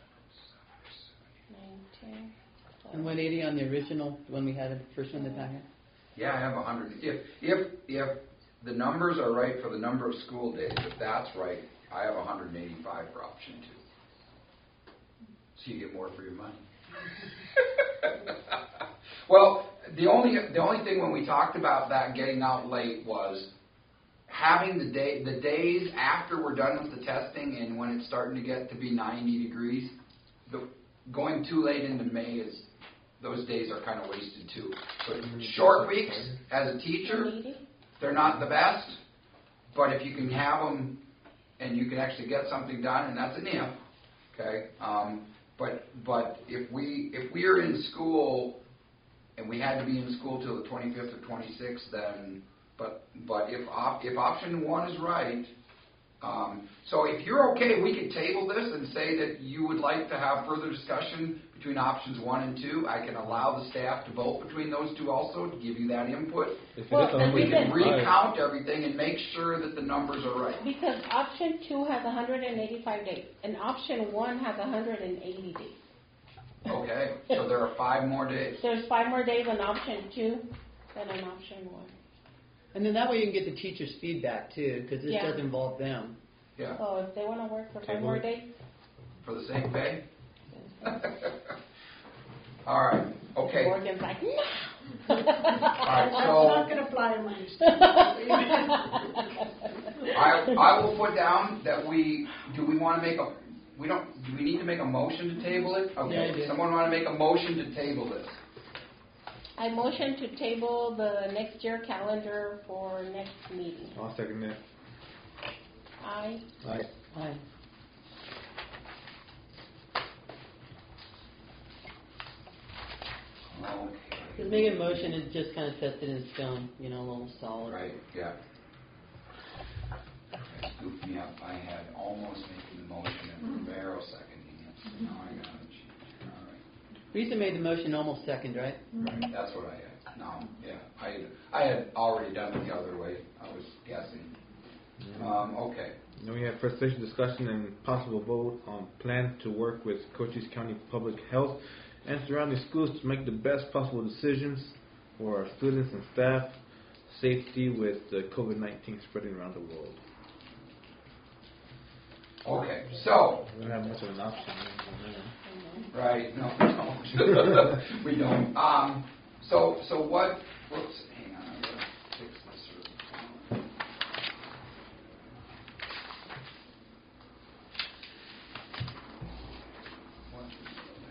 nineteen. And one eighty on the original, the one we had, the first one in the packet? Yeah, I have a hundred. If if if the numbers are right for the number of school days, if that's right, I have one hundred eighty-five for option two. So you get more for your money. Well, the only the only thing when we talked about that getting out late was having the day the days after we're done with the testing, and when it's starting to get to be ninety degrees, the, going too late into May is those days are kind of wasted too. So short weeks as a teacher, they're not the best, but if you can have them and you can actually get something done, and that's an if, okay? Um, but, but if we, if we are in school and we had to be in school till the twenty-fifth or twenty-sixth, then, but, but if op, if option one is right, um, so if you're okay, we could table this and say that you would like to have further discussion between options one and two. I can allow the staff to vote between those two also to give you that input. If it Well, is the only We reason- can recount everything and make sure that the numbers are right. Because option two has one hundred eighty-five days, and option one has one hundred eighty days. Okay, so there are five more days. There's five more days on option two than on option one. And then that way you can get the teacher's feedback too, because this Yeah. does involve them. Yeah, So if they want to work for five Table more it. days, for the same pay? All right, okay. Morgan's like, no. All right, That's so not going to fly in my I, I will put down that we, do we want to make a, we don't, do we need to make a motion to table it? Yeah, I Okay, do. someone want to make a motion to table this? I motion to table the next year calendar for next meeting. I'll second that. I, Aye. Aye. Okay. Because making a motion is just kind of set it in stone, you know, a little solid. Right, yeah. That scooped me up. I had almost making the motion and Romero seconding it, so now I got it. All right. Lisa made the motion almost second, right? Right, that's what I had. No, yeah, I, I had already done it the other way. I was guessing. Um, okay. Then we have first session discussion and possible vote on plan to work with Cochise County Public Health and surrounding schools to make the best possible decisions for our students and staff, safety with the COVID nineteen spreading around the world. Okay, so, We don't have much of an option. right, no, we don't. We don't. Um, so, so what, whoops, hang on, I'm gonna fix this. real- What is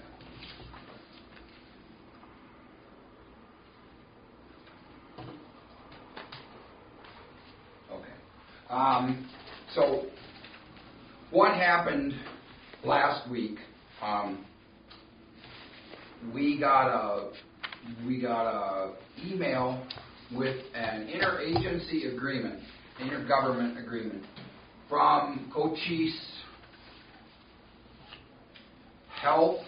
that? Okay. Um, so, what happened last week? Um, we got a we got a email with an interagency agreement, intergovernment agreement from Cochise Health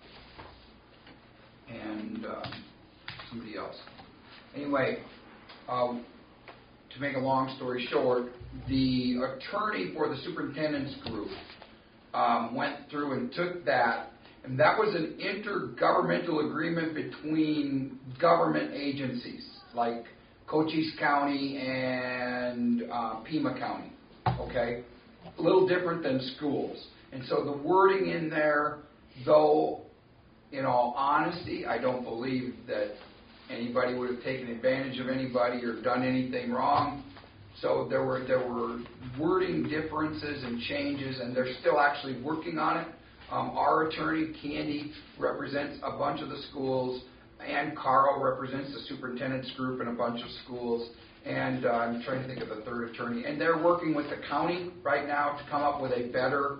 and um, somebody else. Anyway, um, to make a long story short, the attorney for the superintendent's group um, went through and took that, and that was an intergovernmental agreement between government agencies like Cochise County and uh, Pima County. Okay, a little different than schools, and so the wording in there, though, in all honesty, I don't believe that anybody would have taken advantage of anybody or done anything wrong. So there were there were wording differences and changes, and they're still actually working on it. Um, our attorney, Candy, represents a bunch of the schools, and Carl represents the superintendent's group in a bunch of schools. And uh, I'm trying to think of the third attorney. And they're working with the county right now to come up with a better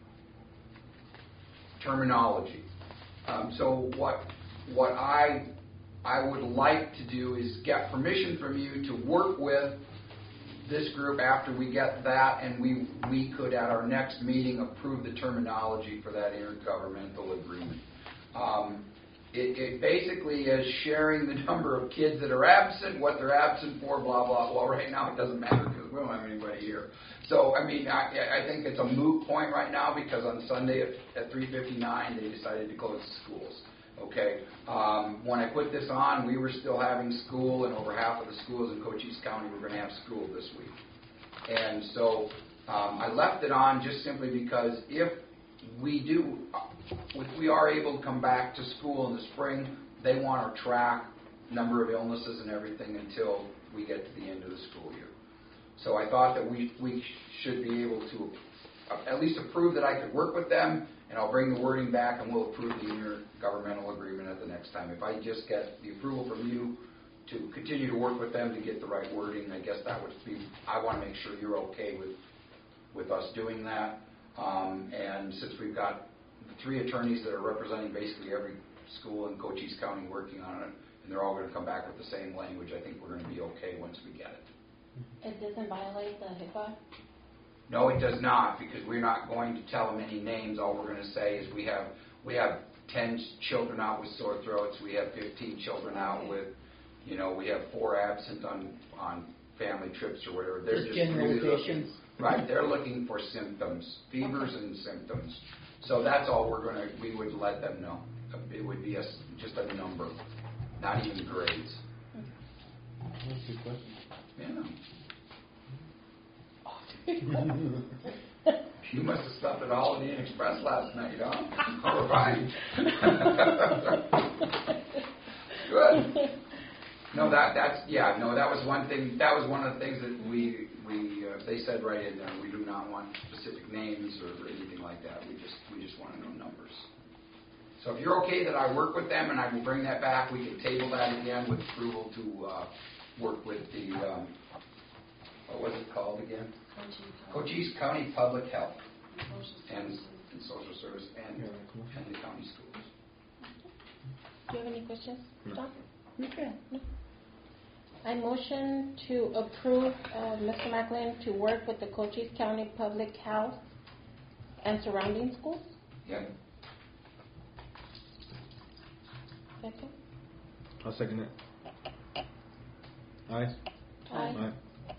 terminology. Um, so what what I I would like to do is get permission from you to work with this group after we get that, and we we could at our next meeting approve the terminology for that intergovernmental agreement. Um, it, it basically is sharing the number of kids that are absent, what they're absent for, blah blah. Well, right now it doesn't matter because we don't have anybody here. So I mean, I, I think it's a moot point right now because on Sunday at, at three fifty-nine they decided to close the schools. Okay. Um, when I put this on, we were still having school, and over half of the schools in Cochise County were going to have school this week. And so um, I left it on just simply because if we do, if we are able to come back to school in the spring, they want to track number of illnesses and everything until we get to the end of the school year. So I thought that we we should be able to at least approve that I could work with them, and I'll bring the wording back and we'll approve the intergovernmental agreement at the next time. If I just get the approval from you to continue to work with them to get the right wording, I guess that would be, I want to make sure you're okay with with us doing that. Um, and since we've got three attorneys that are representing basically every school in Cochise County working on it, and they're all going to come back with the same language, I think we're going to be okay once we get it. It doesn't violate the HIPAA? No, it does not, because we're not going to tell them any names. All we're going to say is we have we have ten children out with sore throats. We have fifteen children out Okay. with, you know, we have four absent on on family trips or whatever. They're Just just really looking, generalizations. right. They're looking for symptoms, fevers and symptoms. So that's all we're going to. We would let them know. It would be a, just a number, not even grades. That's a good question. Yeah. You must have stuffed it all in the Express last night, huh? All right. Good. No, that that's yeah. No, that was one thing. That was one of the things that we we uh, they said right in there. We do not want specific names or anything like that. We just we just want to know numbers. So if you're okay that I work with them and I will bring that back, we can table that again with approval to uh, work with the um, what was it called again? Cochise County Public Health and, and Social Service and, and the county schools. Do you have any questions, John? Okay. No. I motion to approve uh, Mister Macklin to work with the Cochise County Public Health and surrounding schools. Yeah. Second. I'll second it. Aye. Aye.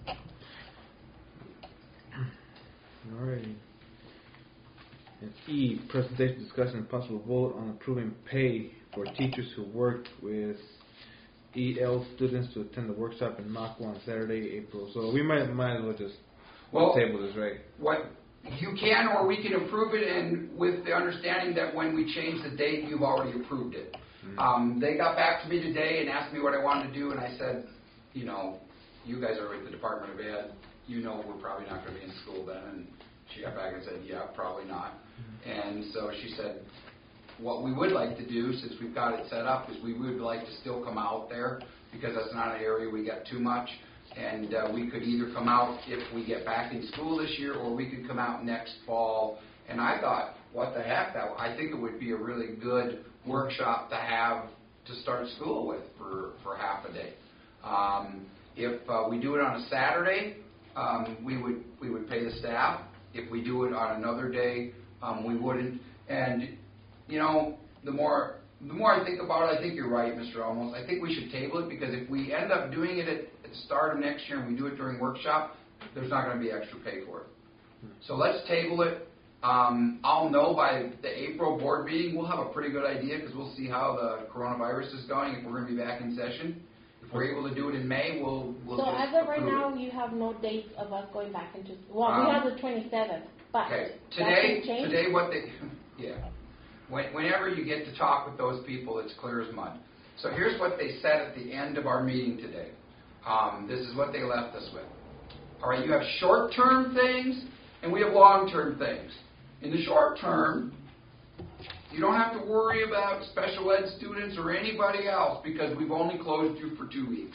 Alrighty. And E, presentation, discussion, and possible vote on approving pay for teachers who work with E L students to attend the workshop in Makwa on Saturday, April. So we might might as well just Well, table this, right? what you can, or we can approve it, and with the understanding that when we change the date, you've already approved it. Mm-hmm. Um, they got back to me today and asked me what I wanted to do, and I said, you know, you guys are with the Department of Ed. You know we're probably not going to be in school then. And she got back and said, yeah, probably not. Mm-hmm. And so she said, what we would like to do, since we've got it set up, is we would like to still come out there, because that's not an area we get too much. And uh, we could either come out if we get back in school this year, or we could come out next fall. And I thought, what the heck, that I think it would be a really good workshop to have to start school with for, for half a day. Um, if uh, we do it on a Saturday, um, we would we would pay the staff. If we do it on another day, um, we wouldn't. And you know, the more the more I think about it, I think you're right, Mister Olmos. I think we should table it, because if we end up doing it at, at the start of next year and we do it during workshop, there's not going to be extra pay for it. So let's table it. Um, I'll know by the April board meeting. We'll have a pretty good idea, because we'll see how the coronavirus is going, if we're going to be back in session. If we're able to do it in May, we'll, we'll So just as of right approve now, it. you have no dates of us going back into, well, Um, we have the twenty-seventh, but Okay, that today, can change? today what they, yeah. When, whenever you get to talk with those people, it's clear as mud. So here's what they said at the end of our meeting today. Um, this is what they left us with. All right, you have short-term things, and we have long-term things. In the short term, you don't have to worry about special ed students or anybody else, because we've only closed you for two weeks.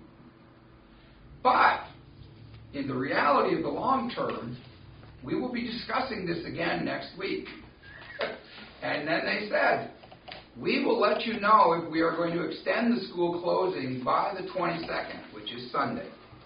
But in the reality of the long term, we will be discussing this again next week. And then they said, we will let you know if we are going to extend the school closing by the twenty-second, which is Sunday.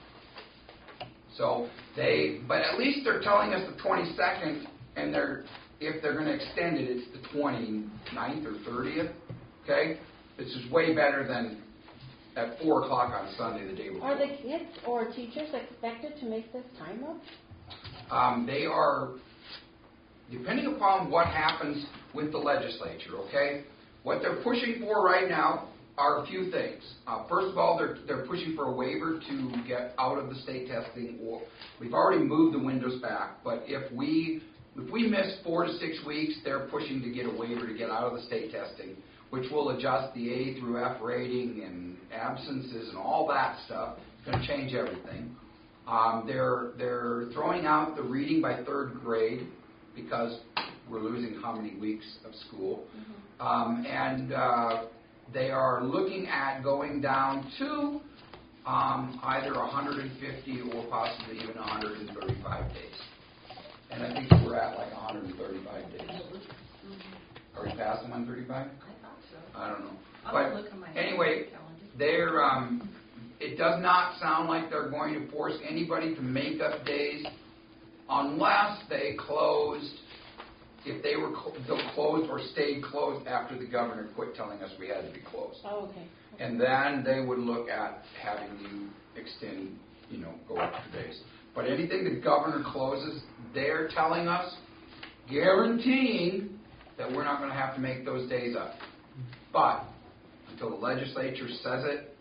So they, but at least they're telling us the twenty-second, and they're, if they're going to extend it, it's the twenty-ninth or thirtieth. Okay? This is way better than at four o'clock on Sunday the day before. Are the kids or teachers expected to make this time up? Um, they are, depending upon what happens with the legislature, okay? What they're pushing for right now are a few things. Uh, first of all, they're they're pushing for a waiver to get out of the state testing. Or we've already moved the windows back, but if we if we miss four to six weeks, they're pushing to get a waiver to get out of the state testing, which will adjust the A through F rating and absences and all that stuff. It's going to change everything. Um, they're they're throwing out the reading by third grade, because we're losing how many weeks of school. Mm-hmm. Um, and uh, they are looking at going down to um, either one hundred fifty or possibly even one hundred thirty-five days. And I think we're at like one hundred thirty-five days. Are we past the one thirty-five? I thought so. I don't know. I'll But look at my anyway, calendar. they're, um, it does not sound like they're going to force anybody to make up days unless they closed, if they were cl- closed or stayed closed after the governor quit telling us we had to be closed. Oh, okay. And then they would look at having you extend, you know, go extra days. But anything the governor closes, they're telling us, guaranteeing that we're not going to have to make those days up. But until the legislature says it,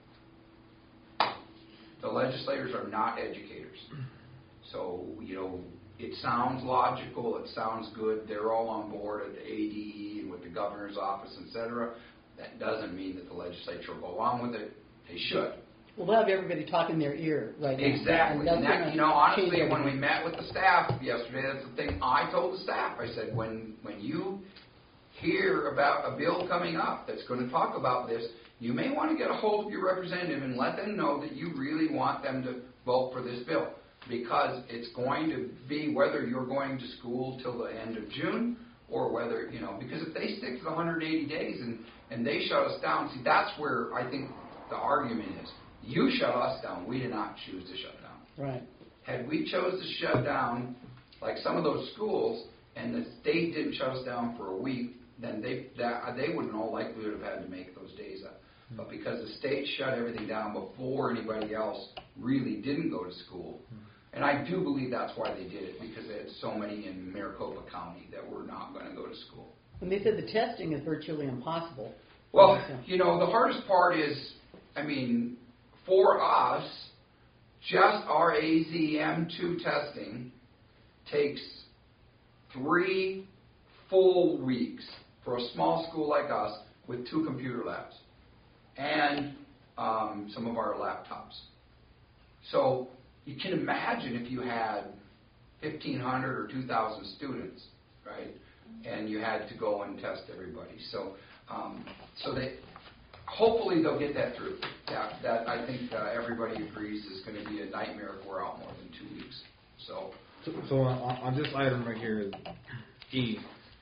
the legislators are not educators. So, you know, it sounds logical, it sounds good, they're all on board at the A D E and with the governor's office, et cetera. That doesn't mean that the legislature will go along with it. They should. Well, they'll have everybody talk in their ear right now. Exactly. that's And that, gonna you know, honestly, change when we everything. met with the staff yesterday, that's the thing I told the staff. I said, when, when you hear about a bill coming up that's going to talk about this, you may want to get a hold of your representative and let them know that you really want them to vote for this bill. Because it's going to be whether you're going to school till the end of June or whether, you know, because if they stick to the one hundred eighty days and, and they shut us down, see, that's where I think the argument is. You shut us down. We did not choose to shut down. Right. Had we chose to shut down, like some of those schools, and the state didn't shut us down for a week, then they that, they would in all likelihood have had to make those days up. But because the state shut everything down before anybody else really didn't go to school, and I do believe that's why they did it, because they had so many in Maricopa County that were not going to go to school. And they said the testing is virtually impossible. Well, So- you know, the hardest part is, I mean, for us, just our A Z M two testing takes three full weeks for a small school like us with two computer labs and um, some of our laptops. So you can imagine if you had fifteen hundred or two thousand students, right, and you had to go and test everybody. So, um, so they hopefully they'll get that through. That, that I think uh, everybody agrees is going to be a nightmare if we're out more than two weeks. So, So, so on, on this item right here, E,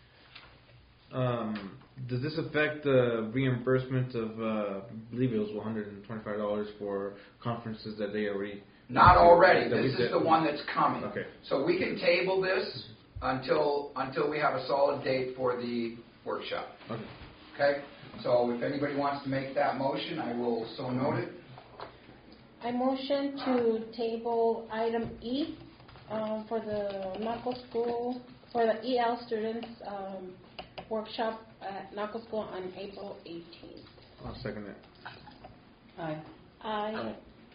um, does this affect the reimbursement of, uh, I believe it was one hundred twenty-five dollars for conferences that they already... not already. that we This is did- the one that's coming. Okay. So we can table this until until we have a solid date for the workshop. Okay. Okay? So if anybody wants to make that motion, I will so note it. I motion to table item E um, for the Naco School, for the E L students um, workshop at Naco School on April eighteenth. I'll second that. Aye. Aye.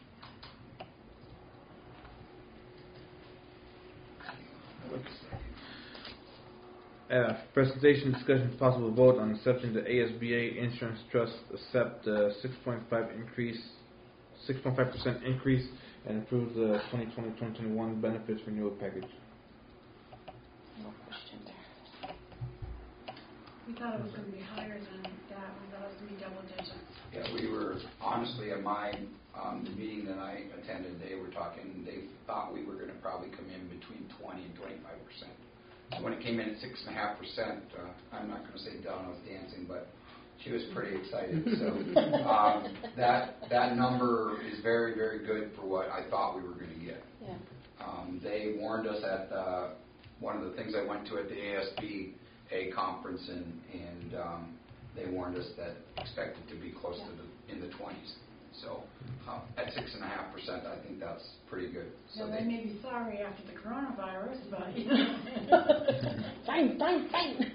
Uh, presentation, discussion, possible vote on accepting the A S B A Insurance Trust accept the six point five increase, six point five percent increase, and approve the twenty twenty to twenty twenty-one benefits renewal package. No question there. We thought it was going to be higher than that. We thought it was going to be double digits. Yeah, we were, honestly, at my um, the meeting that I attended, they were talking, they thought we were going to probably come in between twenty and twenty-five percent. So when it came in at six point five percent, uh, I'm not going to say Donna was dancing, but she was pretty excited. So um, that that number is very, very good for what I thought we were going to get. Yeah. Um, they warned us at uh, one of the things I went to at the A S B A conference, and, and um, they warned us that expected to be close Yeah. to the in the twenties. So um, at six and a half percent, I think that's pretty good. So So they may be sorry after the coronavirus, but Fine, fine, fine.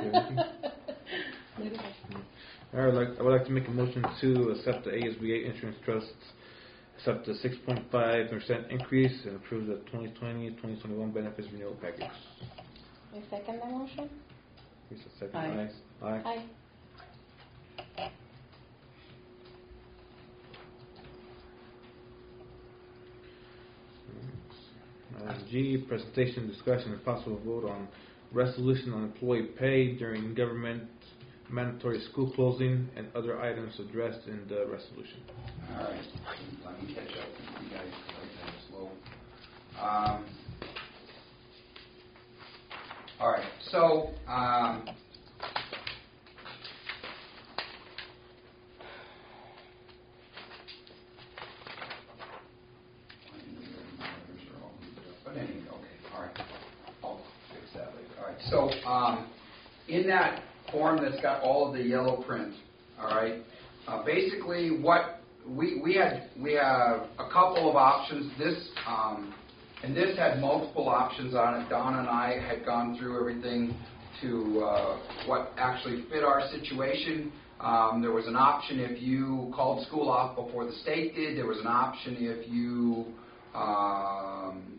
I would like I would like to make a motion to accept the A S B A Insurance Trust, accept the six point five percent increase, and approve the twenty twenty to twenty twenty-one benefits renewal package. I second the motion. Please, a second. Aye. Aye. Aye. Aye. Uh, G, presentation, discussion, and possible vote on resolution on employee pay during government mandatory school closing and other items addressed in the resolution. all right, let me catch up with you guys. I like that slow. Um, All right, so, um, but anyway, okay, all right, I'll fix that later. All right, so, um, in that form that's got all of the yellow print, all right, uh, basically what we, we had, we have a couple of options. This, um, and this had multiple options on it. Donna and I had gone through everything to uh, what actually fit our situation. Um, there was an option if you called school off before the state did. There was an option if you um,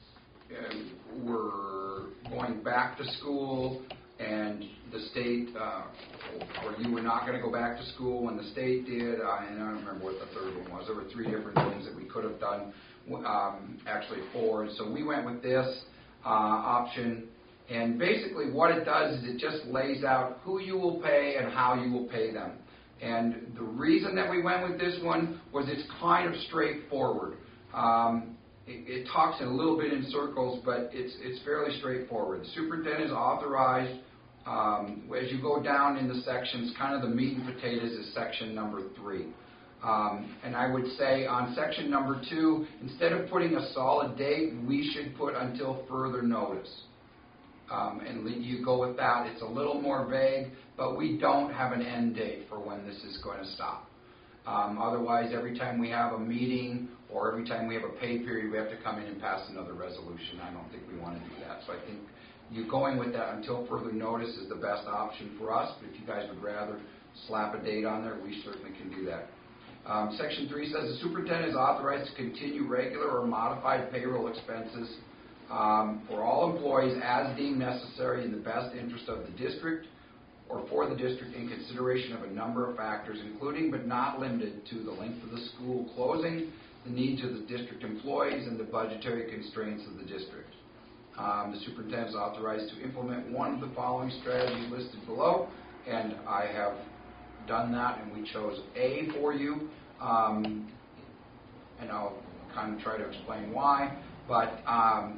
were going back to school and the state, uh, or you were not going to go back to school when the state did. I, and I don't remember what the third one was. There were three different things that we could have done. Um, actually four. So we went with this uh, option, and basically what it does is it just lays out who you will pay and how you will pay them. And the reason that we went with this one was it's kind of straightforward. Um, it, it talks a little bit in circles, but it's it's fairly straightforward. The superintendent is authorized. Um, as you go down in the sections, kind of the meat and potatoes is section number three. Um, and I would say on section number two, instead of putting a solid date, we should put until further notice. Um, and you go with that. It's a little more vague, but we don't have an end date for when this is going to stop. Um, otherwise, every time we have a meeting or every time we have a pay period, we have to come in and pass another resolution. I don't think we want to do that. So I think you going with that until further notice is the best option for us. But if you guys would rather slap a date on there, we certainly can do that. Um, Section three says the superintendent is authorized to continue regular or modified payroll expenses um, for all employees as deemed necessary in the best interest of the district or for the district in consideration of a number of factors, including but not limited to the length of the school closing, the needs of the district employees, and the budgetary constraints of the district. Um, the superintendent is authorized to implement one of the following strategies listed below, and I have done that, and we chose A for you, um, and I'll kind of try to explain why, but um,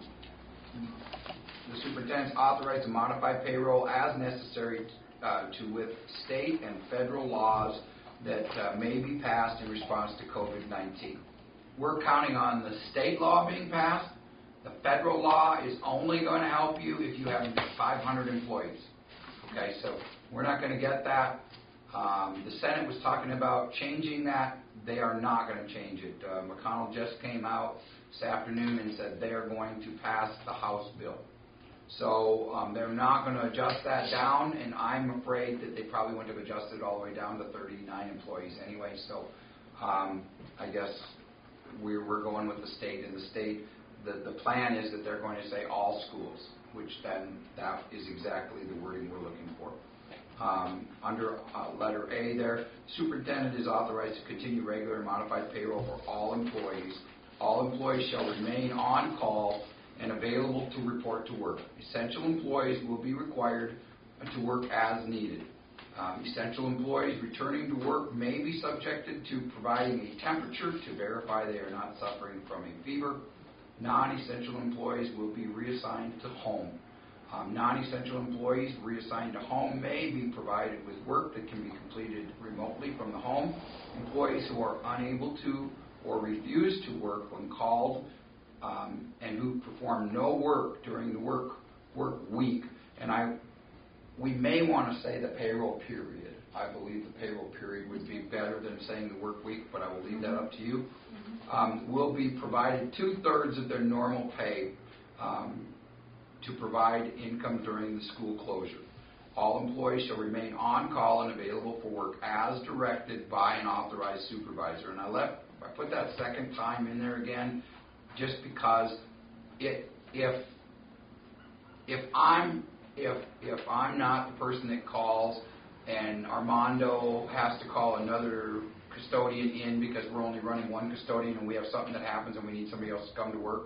the superintendent is authorized to modify payroll as necessary uh, to with state and federal laws that uh, may be passed in response to COVID nineteen. We're counting on the state law being passed. The federal law is only going to help you if you have five hundred employees. Okay, so we're not going to get that. Um, the Senate was talking about changing that. They are not going to change it. Uh, McConnell just came out this afternoon and said they are going to pass the House bill. So um, they're not going to adjust that down, and I'm afraid that they probably wouldn't have adjusted it all the way down to thirty-nine employees anyway. So um, I guess we're, we're going with the state, and the state, the, the plan is that they're going to say all schools, which then that is exactly the wording we're looking for. Um, under uh, letter A there, superintendent is authorized to continue regular and modified payroll for all employees. All employees shall remain on call and available to report to work. Essential employees will be required to work as needed. Um, essential employees returning to work may be subjected to providing a temperature to verify they are not suffering from a fever. Non-essential employees will be reassigned to home. Um, non-essential employees reassigned to home may be provided with work that can be completed remotely from the home. Employees who are unable to or refuse to work when called um, and who perform no work during the work work week. And I, we may want to say the payroll period. I believe the payroll period would be better than saying the work week, but I will leave that up to you. Um, will be provided two-thirds of their normal pay um, to provide income during the school closure. All employees shall remain on call and available for work as directed by an authorized supervisor. And I left, I put that second time in there again, just because it, if if I'm if if I'm not the person that calls, and Armando has to call another custodian in because we're only running one custodian and we have something that happens and we need somebody else to come to work,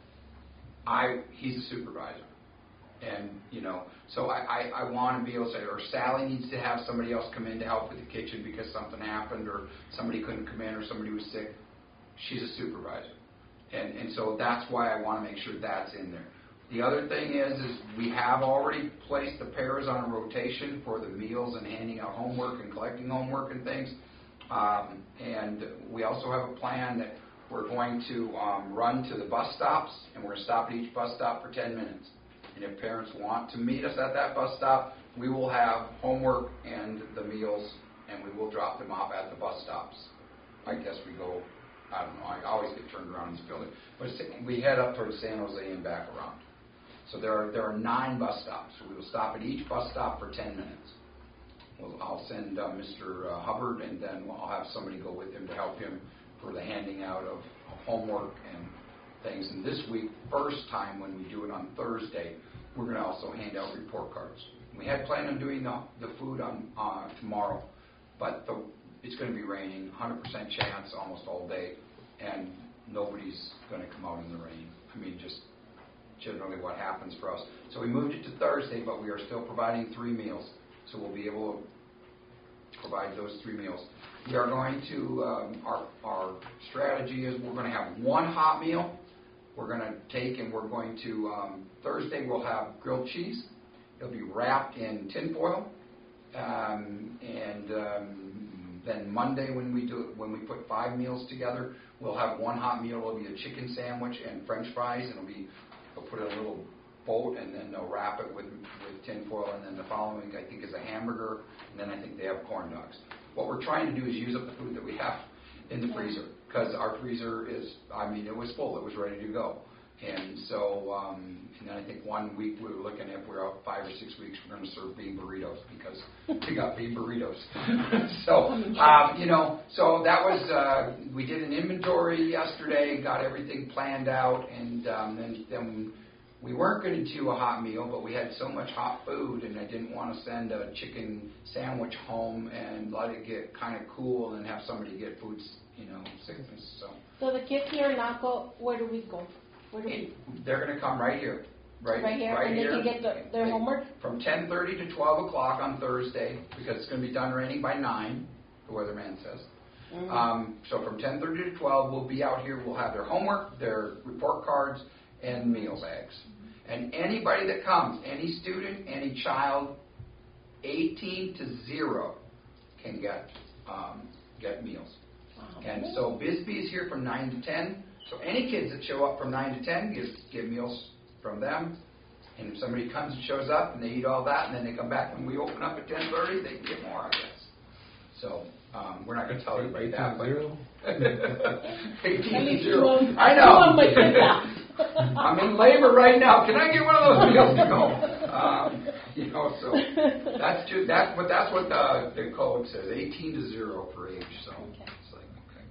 I he's a supervisor. And, you know, so I, I, I want to be able to say, or Sally needs to have somebody else come in to help with the kitchen because something happened or somebody couldn't come in or somebody was sick. She's a supervisor. And, and so that's why I want to make sure that's in there. The other thing is, is we have already placed the pairs on a rotation for the meals and handing out homework and collecting homework and things. Um, and we also have a plan that we're going to um, run to the bus stops, and we're going to stop at each bus stop for ten minutes. And if parents want to meet us at that bus stop, we will have homework and the meals, and we will drop them off at the bus stops. I guess we go, I don't know, I always get turned around in this building. But we head up towards San Jose and back around. So there are there are nine bus stops. So we will stop at each bus stop for ten minutes. Well, I'll send uh, Mister Uh, Hubbard, and then I'll have somebody go with him to help him for the handing out of homework and things. And this week, first time when we do it on Thursday, we're going to also hand out report cards. We had planned on doing the, the food on uh, tomorrow, but the, it's going to be raining, one hundred percent chance almost all day, and nobody's going to come out in the rain. I mean, just generally what happens for us. So we moved it to Thursday, but we are still providing three meals. So we'll be able to provide those three meals. We are going to, um, our, our strategy is we're going to have one hot meal. We're going to take and we're going to, um, Thursday we'll have grilled cheese. It'll be wrapped in tin foil. Um, and um, then Monday when we do when we put five meals together, we'll have one hot meal. It'll be a chicken sandwich and French fries. And it'll be, we'll put it in a little boat, and then they'll wrap it with, with tin foil, and then the following week I think is a hamburger, and then I think they have corn dogs. What we're trying to do is use up the food that we have in the freezer, because our freezer is, I mean, it was full, it was ready to go. And so, um, and then I think one week we were looking at, we're out five or six weeks, we're going to serve bean burritos, because we got bean burritos. so, um, you know, so that was, uh, we did an inventory yesterday, got everything planned out, and um, then, then we weren't going to do a hot meal, but we had so much hot food, and I didn't want to send a chicken sandwich home and let it get kind of cool and have somebody get food, you know, sickness. So, So the kids here in Naco, where do we go? Where do we? They're going to come right here, right, Right here, right and they here. can get the, their They- homework. From ten thirty to twelve o'clock on Thursday, because it's going to be done raining by nine, the weatherman says. Mm-hmm. Um, so from ten thirty to twelve, we'll be out here. We'll have their homework, their report cards, and meal bags. And anybody that comes, any student, any child, eighteen to zero, can get um, get meals. Wow. And so Bisbee is here from nine to ten. So any kids that show up from nine to ten, get, get meals from them. And if somebody comes and shows up and they eat all that, and then they come back when we open up at ten thirty, they can get more, I guess. So um, we're not going to tell everybody that. But eighteen At to least zero. two of- I two of my know. kids out. I'm in labor right now. Can I get one of those meals to go? Um, you know, so that's just that's what that's what the the code says. eighteen to zero for age. So Okay. it's like okay.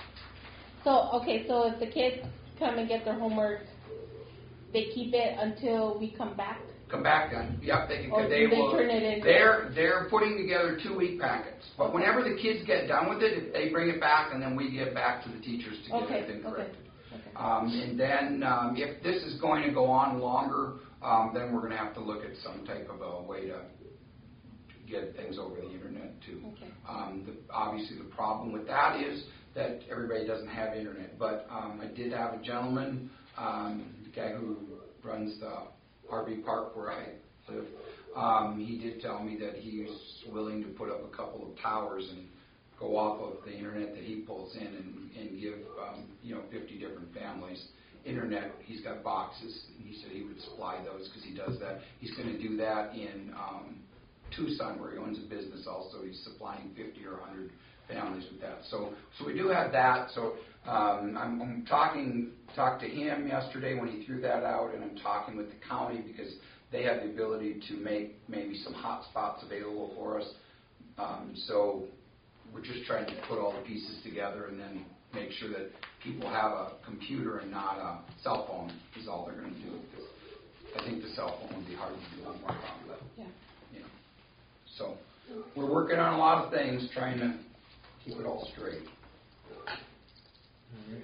So, okay, so if the kids come and get their homework, they keep it until we come back? Come back then. Yep, they can. Or they do they will. turn it in? They're they're putting together two week packets. But whenever the kids get done with it, they bring it back, and then we give back to the teachers to get Okay, everything okay. corrected. Okay. Um, and then um, if this is going to go on longer, um, then we're going to have to look at some type of a way to get things over the internet too. Okay. Um, the, obviously, the problem with that is that everybody doesn't have internet. But um, I did have a gentleman, um, the guy who runs the R V park where I live. Um, he did tell me that he's willing to put up a couple of towers and go off of the internet that he pulls in and, and give um, you know fifty different families internet. He's got boxes, and he said he would supply those because he does that. He's going to do that in um, Tucson, where he owns a business also. He's supplying fifty or one hundred families with that. So so we do have that. So um, I'm, I'm talking talked to him yesterday when he threw that out, and I'm talking with the county because they have the ability to make maybe some hot spots available for us. Um, so we're just trying to put all the pieces together and then make sure that people have a computer and not a cell phone is all they're going to do. Because I think the cell phone would be hard to do homework on, but Yeah. you know. So we're working on a lot of things, trying to keep it all straight. All right.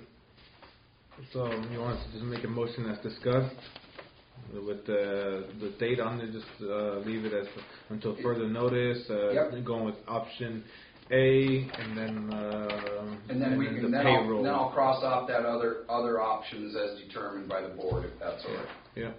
So you want us to just make a motion as discussed with the the date on it? Just uh, leave it as until further notice. Uh, Yep. Going with option A, and then uh, And then we the can then I'll, payroll. then I'll cross off that other other options as determined by the board, if that's all right. Yeah.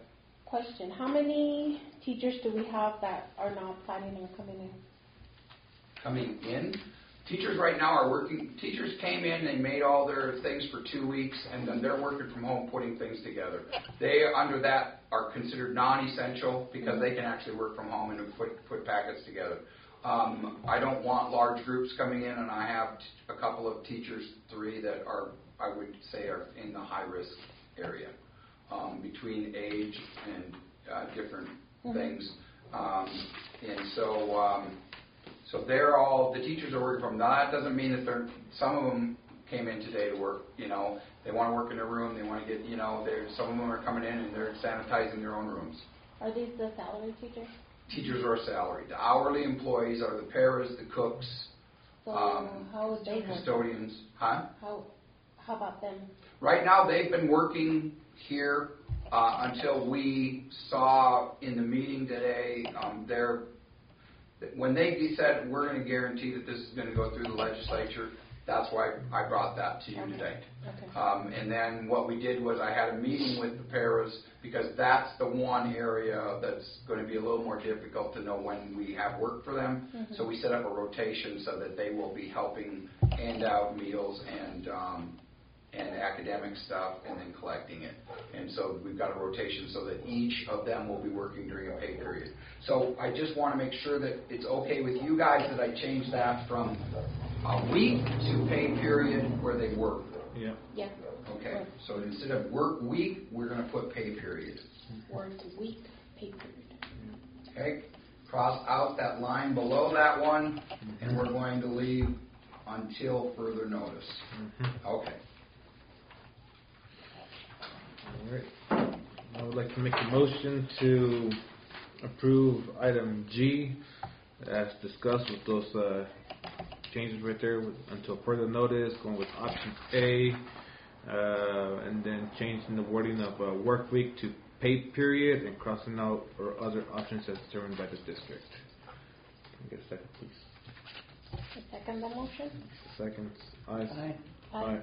question, how many teachers do we have that are not planning on coming in? Coming in, teachers right now are working, teachers came in, they made all their things for two weeks, and then they're working from home putting things together. They, under that, are considered non-essential because they can actually work from home and put, put packets together. Um, I don't want large groups coming in, and I have t- a couple of teachers, three that are, I would say, are in the high-risk area, um, between age and uh, different Mhm. things. Um, and so, um, so they're all, the teachers are working from, now that doesn't mean that they're, some of them came in today to work, you know, they want to work in their room, they want to get, you know, they're, some of them are coming in and they're sanitizing their own rooms. Are these the salary teachers? Teachers are salaried. The hourly employees are the paras, the cooks, So Um, how would they work? custodians. Huh? How, how about them? Right now, they've been working here uh, until we saw in the meeting today, um, they're, when they said we're going to guarantee that this is going to go through the legislature, that's why I brought that to you Okay. today. Okay. Um, and then what we did was I had a meeting with the paras because that's the one area that's going to be a little more difficult to know when we have work for them. Mhm. So we set up a rotation so that they will be helping hand out meals and um, and academic stuff and then collecting it. And so we've got a rotation so that each of them will be working during a pay period. So I just want to make sure that it's okay with you guys that I change that from a week to pay period where they work. Yeah. Yeah, Okay, so instead of work week, we're going to put pay period. work week, pay period. Okay, cross out that line below that one, and we're going to leave until further notice. Mhm. Okay. All right. I would like to make a motion to approve item G as discussed with those uh, changes right there with, until further notice, going with option A, uh, and then changing the wording of uh, work week to pay period and crossing out or other options as determined by the district. Can I get a second, please? I second the motion. Second. Aye. Aye. Aye.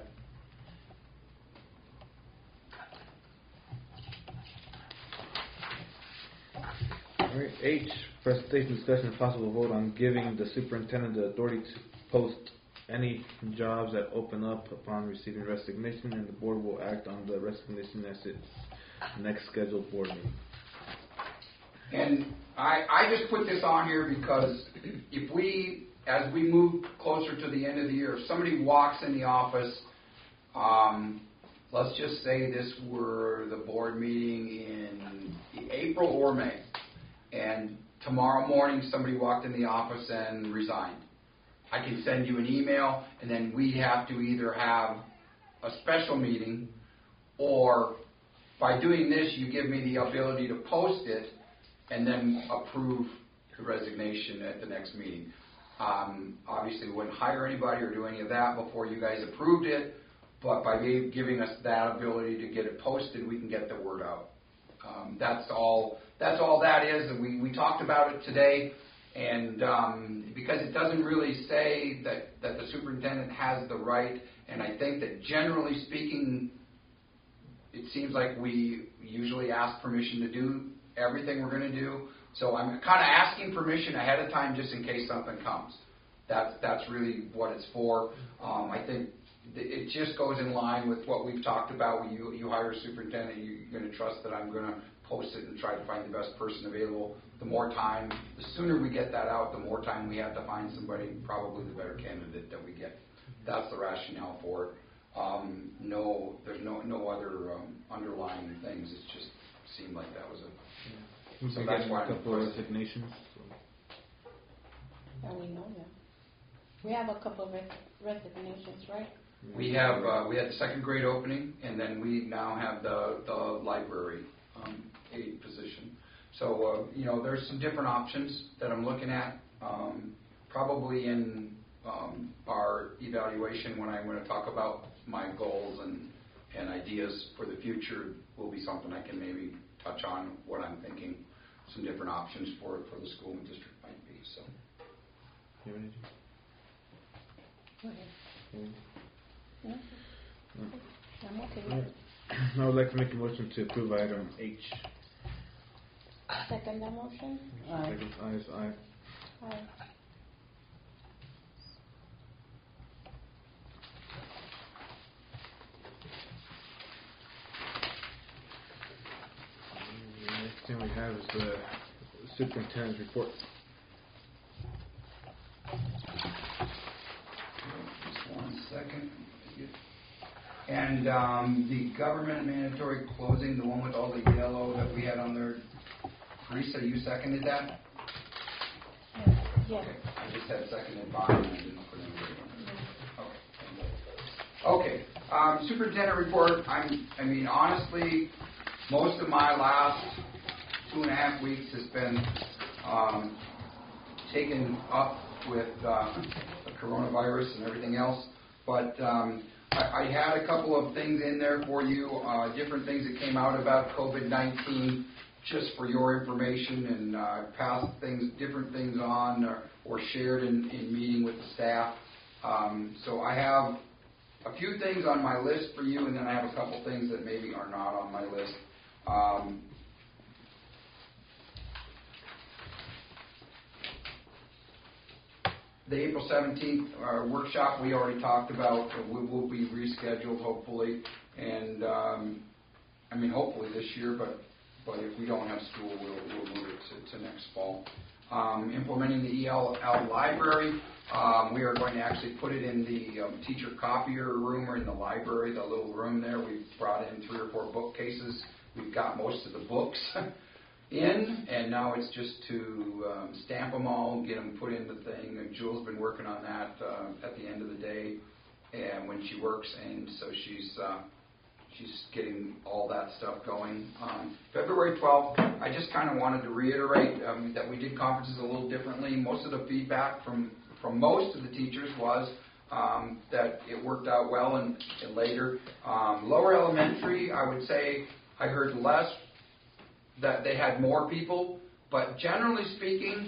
All right, H, presentation, discussion, and possible vote on giving the superintendent the authority to post any jobs that open up upon receiving resignation, and the board will act on the resignation as its next scheduled board meeting. And I, I just put this on here because if we, as we move closer to the end of the year, if somebody walks in the office, um, let's just say this were the board meeting in April or May, and tomorrow morning somebody walked in the office and resigned. I can send you an email, and then we have to either have a special meeting, or by doing this, you give me the ability to post it and then approve the resignation at the next meeting. Um, obviously, we wouldn't hire anybody or do any of that before you guys approved it, but by giving us that ability to get it posted, we can get the word out. Um, that's all. That's all that is. And we, we talked about it today, and um, because it doesn't really say that, that the superintendent has the right, and I think that generally speaking, it seems like we usually ask permission to do everything we're going to do. So I'm kind of asking permission ahead of time just in case something comes. That's that's really what it's for. Um, I think it just goes in line with what we've talked about. When you, you hire a superintendent, you're going to trust that I'm going to post it and try to find the best person available. The more time, the sooner we get that out, the more time we have to find somebody, probably the better candidate that we get. That's the rationale for it. Um, no, there's no no other um, underlying things. It just seemed like that was a... We've So been that's getting why a I'm couple of requesting. resignations. So. And we know that. We have a couple of res- resignations, right? We have, uh, we had the second grade opening, and then we now have the, the library um, aide position. So, uh, you know, there's some different options that I'm looking at, um, probably in um, our evaluation when I'm going to talk about my goals and, and ideas for the future will be something I can maybe touch on what I'm thinking, some different options for, for the school and district might be, so. You have anything? Go ahead. Anything? No? No. I'm okay All with right. it. I would like to make a motion to approve item H. Second that motion. Aye. Second, ayes, aye. Aye. The next thing we have is the superintendent's report. Just one second. And um, the government mandatory closing, the one with all the yellow that we had on there, Teresa, you seconded that? Yes. Okay, I just had seconded by and I didn't put anybody on there. Okay. Okay. Um, superintendent report. I'm. I mean, honestly, most of my last two and a half weeks has been um, taken up with uh, the coronavirus and everything else. But um, I, I had a couple of things in there for you, uh, different things that came out about COVID nineteen. Just for your information, and uh, passed things, different things on or, or shared in, in meeting with the staff. Um, so I have a few things on my list for you, and then I have a couple things that maybe are not on my list. Um, the April seventeenth uh, workshop we already talked about. We will be rescheduled, hopefully, and um, I mean hopefully this year, but. But if we don't have school, we'll, we'll move it to, to next fall. Um, implementing the E L L library, um, we are going to actually put it in the um, teacher copier room or in the library, the little room there. We've brought in three or four bookcases. We've got most of the books in, and now it's just to um, stamp them all, get them put in the thing. And Julie's been working on that uh, at the end of the day, and when she works, and so she's. Uh, She's getting all that stuff going. Um, February twelfth, I just kind of wanted to reiterate um, that we did conferences a little differently. Most of the feedback from, from most of the teachers was um, that it worked out well and, and later. Um, lower elementary, I would say I heard less, that they had more people, but generally speaking,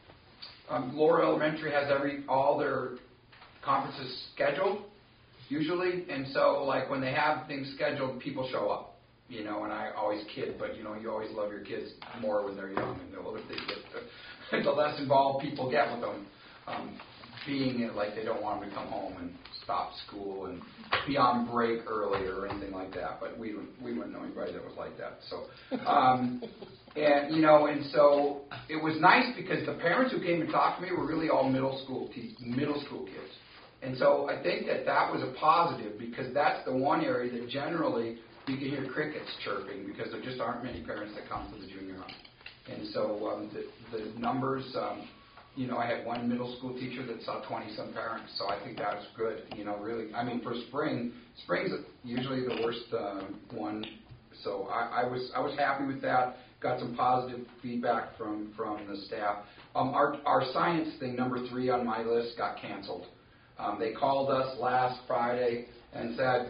um, lower elementary has every all their conferences scheduled. Usually, and so like when they have things scheduled, people show up, you know, and I always kid, but you know, you always love your kids more when they're young, and the older they get, the, the less involved people get with them, um, being it like they don't want them to come home and stop school and be on break early or anything like that, but we, we wouldn't know anybody that was like that, so, um, and, you know, and so it was nice because the parents who came and talked to me were really all middle school, te- middle school kids. And so I think that that was a positive because that's the one area that generally you can hear crickets chirping because there just aren't many parents that come to the junior high. And so um, the, the numbers, um, you know, I had one middle school teacher that saw twenty-some parents, so I think that was good. You know, really, I mean, for spring, spring's usually the worst uh, one. So I, I was I was happy with that. Got some positive feedback from, from the staff. Um, our, our science thing, number three on my list, got canceled. Um, they called us last Friday and said,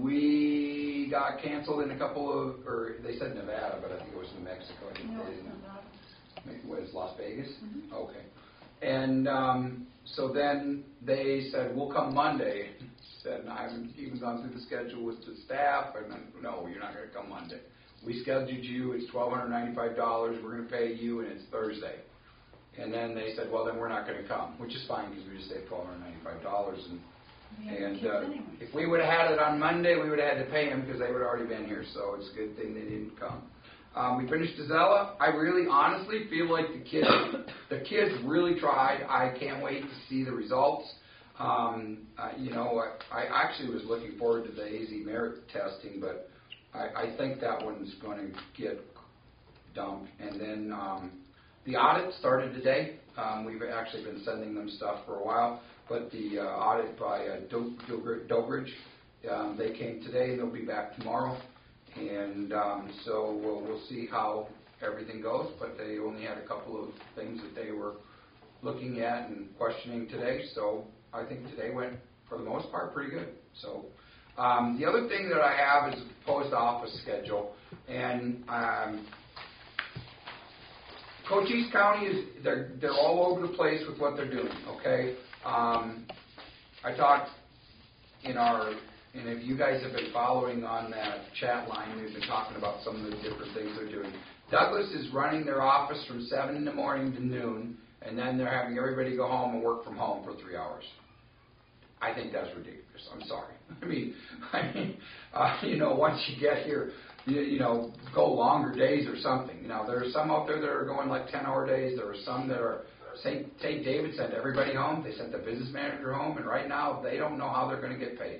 we got canceled in a couple of, or they said Nevada, but I think it was New Mexico. I think No, they it's didn't. not. Maybe it was Las Vegas? Mm-hmm. Okay. And um, so then they said, we'll come Monday. Said, I haven't even gone through the schedule with the staff. And then, no, you're not going to come Monday. We scheduled you. It's twelve ninety-five dollars. We're going to pay you, and it's Thursday. And then they said, well, then we're not going to come, which is fine because we just saved twelve ninety-five dollars. And, We have and kids uh, anyway. if we would have had it on Monday, we would have had to pay them because they would have already been here. So it's a good thing they didn't come. Um, we finished Azella. I really honestly feel like the kids, the kids really tried. I can't wait to see the results. Um, uh, you know, I, I actually was looking forward to the A Z merit testing, but I, I think that one's going to get dumped. And then um, the audit started today. Um, we've actually been sending them stuff for a while, but the uh, audit by uh, Do- Do- Dobridge, um, they came today, and they'll be back tomorrow. And um, so we'll, we'll see how everything goes, but they only had a couple of things that they were looking at and questioning today. So I think today went, for the most part, pretty good. So um, the other thing that I have is a post office schedule. And um, Cochise County, is they're, they're all over the place with what they're doing, okay? Um, I talked in our and if you guys have been following on that chat line, we've been talking about some of the different things they're doing. Douglas is running their office from seven in the morning to noon, and then they're having everybody go home and work from home for three hours. I think that's ridiculous. I'm sorry. I mean, I mean, uh, you know, once you get here, you, you know, go longer days or something. You know, there are some out there that are going like ten-hour days. There are some that are, Saint Saint David sent everybody home. They sent the business manager home, and right now they don't know how they're going to get paid.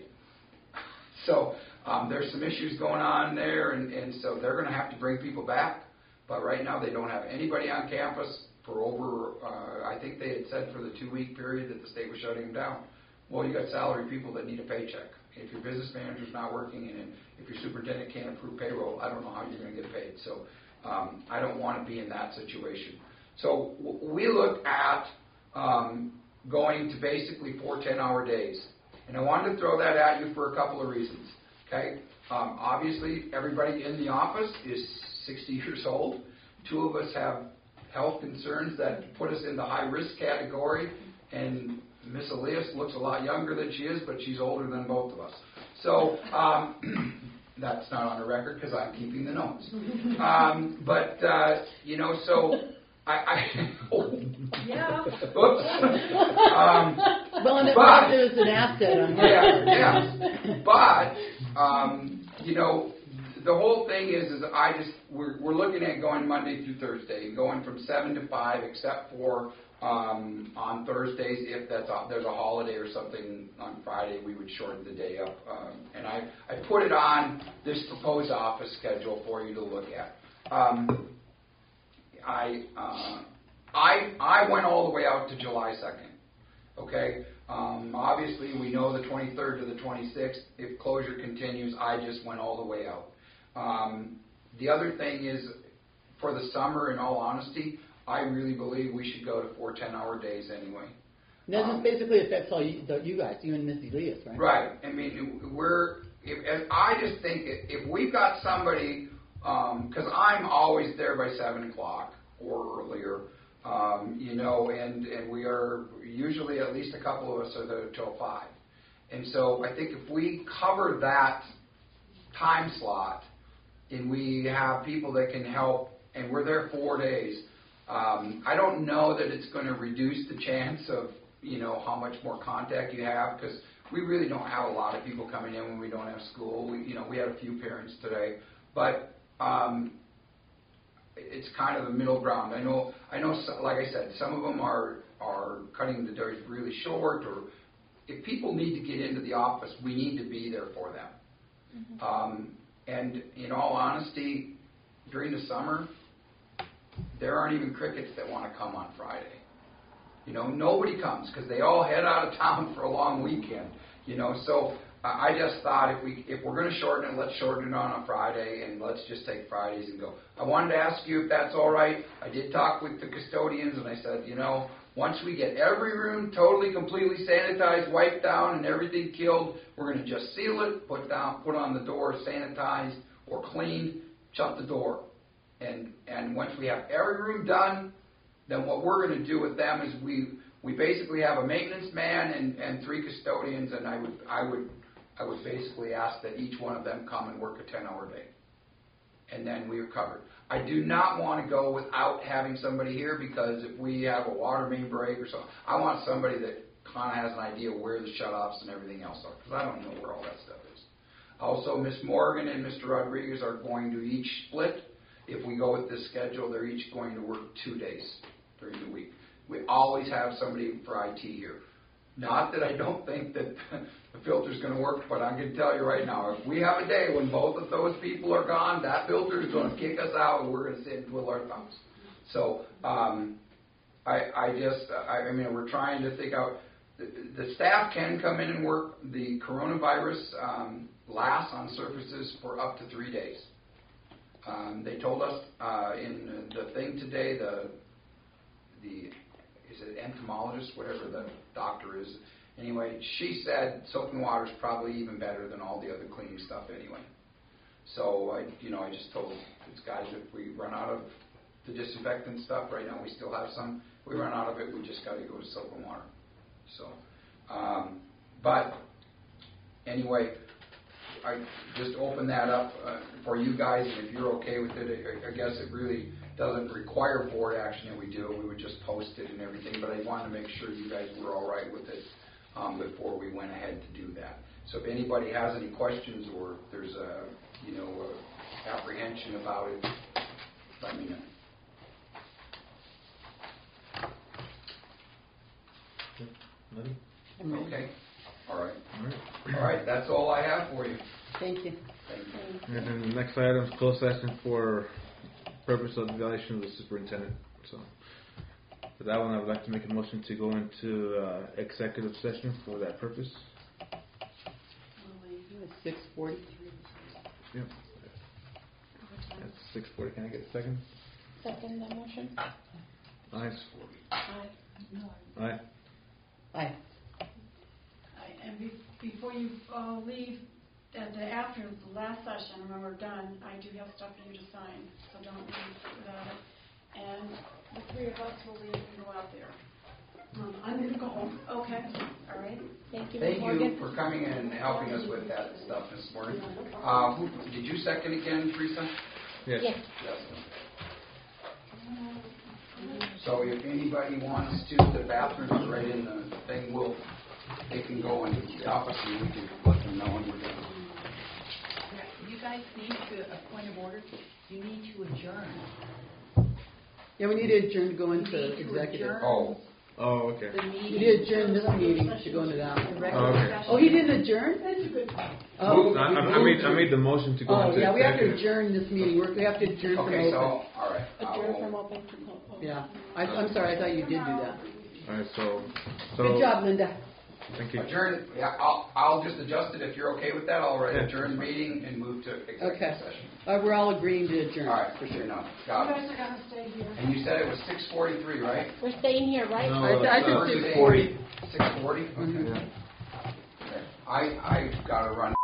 So um, there's some issues going on there, and, and so they're going to have to bring people back. But right now they don't have anybody on campus for over, uh, I think they had said for the two-week period that the state was shutting them down. Well, you got salary people that need a paycheck. If your business manager's not working and if your superintendent can't approve payroll, I don't know how you're going to get paid. So um, I don't want to be in that situation. So w- we look at um, going to basically four ten-hour days. And I wanted to throw that at you for a couple of reasons. Okay, um, obviously everybody in the office is sixty years old. Two of us have health concerns that put us in the high-risk category, and Miss Elias looks a lot younger than she is, but she's older than both of us. So um, that's not on the record because I'm keeping the notes. Um, but, uh, you know, so I... I oh. Yeah. Oops. Um, Well, and it but, there's an asset on yeah, yeah. But, um, you know, the whole thing is, is I just, we're, we're looking at going Monday through Thursday, going from seven to five, except for um, on Thursdays, if that's a, there's a holiday or something on Friday, we would shorten the day up. Um, and I, I put it on this proposed office schedule for you to look at. Um, I, uh, I, I went all the way out to July second. Okay. Um, obviously, we know the twenty-third to the twenty-sixth. If closure continues, I just went all the way out. Um, the other thing is, for the summer, in all honesty, I really believe we should go to four ten-hour days anyway. Now, Um, this basically affects all you, the, you guys, you and Missy Elias, right? Right. I mean, we're. If, and I just think if we've got somebody, because um, I'm always there by seven o'clock or earlier. Um, you know, and, and we are usually at least a couple of us are there till five. And so I think if we cover that time slot and we have people that can help and we're there four days, um, I don't know that it's going to reduce the chance of, you know, how much more contact you have, because we really don't have a lot of people coming in when we don't have school. We, you know, we had a few parents today, but um, it's kind of the middle ground. I know, I know. Like I said, some of them are are cutting the days really short. Or if people need to get into the office, we need to be there for them. Mm-hmm. Um, and in all honesty, during the summer, there aren't even crickets that want to come on Friday. You know, nobody comes because they all head out of town for a long weekend. You know, so I just thought if we if we're going to shorten it, let's shorten it on a Friday, and let's just take Fridays and go. I wanted to ask you if that's all right. I did talk with the custodians, and I said, you know, once we get every room totally, completely sanitized, wiped down, and everything killed, we're going to just seal it, put down, put on the door, sanitized or cleaned, shut the door, and and once we have every room done, then what we're going to do with them is we we basically have a maintenance man and, and three custodians, and I would I would. I would basically ask that each one of them come and work a ten-hour day. And then we are covered. I do not want to go without having somebody here, because if we have a water main break or something, I want somebody that kind of has an idea where the shutoffs and everything else are, because I don't know where all that stuff is. Also, Miz Morgan and Mister Rodriguez are going to each split. If we go with this schedule, they're each going to work two days during the week. We always have somebody for I T here. Not that I don't think that the filter's going to work, but I can tell you right now, if we have a day when both of those people are gone, that filter is going to kick us out, and we're going to sit and twiddle our thumbs. So um, I, I just, I, I mean, we're trying to think out. The, the staff can come in and work. The coronavirus um, lasts on surfaces for up to three days. Um, they told us uh, in the thing today, the the is it entomologist, whatever the doctor is. Anyway, she said soap and water is probably even better than all the other cleaning stuff anyway. So, I, you know, I just told these guys if we run out of the disinfectant stuff, right now we still have some. If we run out of it, we just got to go to soap and water. So, um, but anyway, I just open that up uh, for you guys, and if you're okay with it, I I guess it really doesn't require board action that we do. We would just post it and everything, but I wanted to make sure you guys were all right with it um, before we went ahead to do that. So if anybody has any questions or if there's a, you know, a apprehension about it, let me know. Nothing? I'm ready. Okay? All right. All right. All right, that's all I have for you. Thank you. Thank you. And then the next item is closed session for purpose of evaluation of the superintendent. So for that one, I would like to make a motion to go into uh, executive session for that purpose. Six forty. Yep. That's six forty. Can I get a second? Second the motion? Nice. Aye. Aye. Aye. I- And be- before you uh, leave, at the, after the last session, when we're done, I do have stuff for you to sign, so don't leave without it. And the three of us will leave and go out there. Um, I'm going to go home. Okay, all right? Thank you, Miz Thank Morgan. you for coming in and helping us with that stuff this morning. Uh, who, did you second again, Teresa? Yes. Yes. Yes. So if anybody wants to, the bathroom is right in the thing, we'll, they can go in the office and we can let them know when we're done. You guys need to, a point of order, you need to adjourn. Yeah, we need to adjourn to go You into need to executive. adjourn Oh, Oh, okay. the We meeting. did adjourn this meeting to go into that The one. regular Okay. session. Oh, he didn't adjourn? That's a good. Oh, I, I I made I made the motion to go Oh, into yeah, we have to executive. adjourn this meeting. We're- We have to adjourn from okay, so, open. all right. I Adjourn will- from open to close. Yeah. I, I'm sorry, I thought you did do that. All right. So. so Good job, Linda. Thank you. Adjourn, yeah, I'll, I'll just adjust it if you're okay with that. I'll write Yeah. adjourn meeting and move to executive Okay. session. Uh, we're all agreeing to adjourn. All right, For for sure. sure, no, You got it. guys are going to stay here. And you said it was six forty-three, right? We're staying here, right? No, I th- I it's, think uh, six forty. Six forty? Mhm. Okay. I, I gotta run.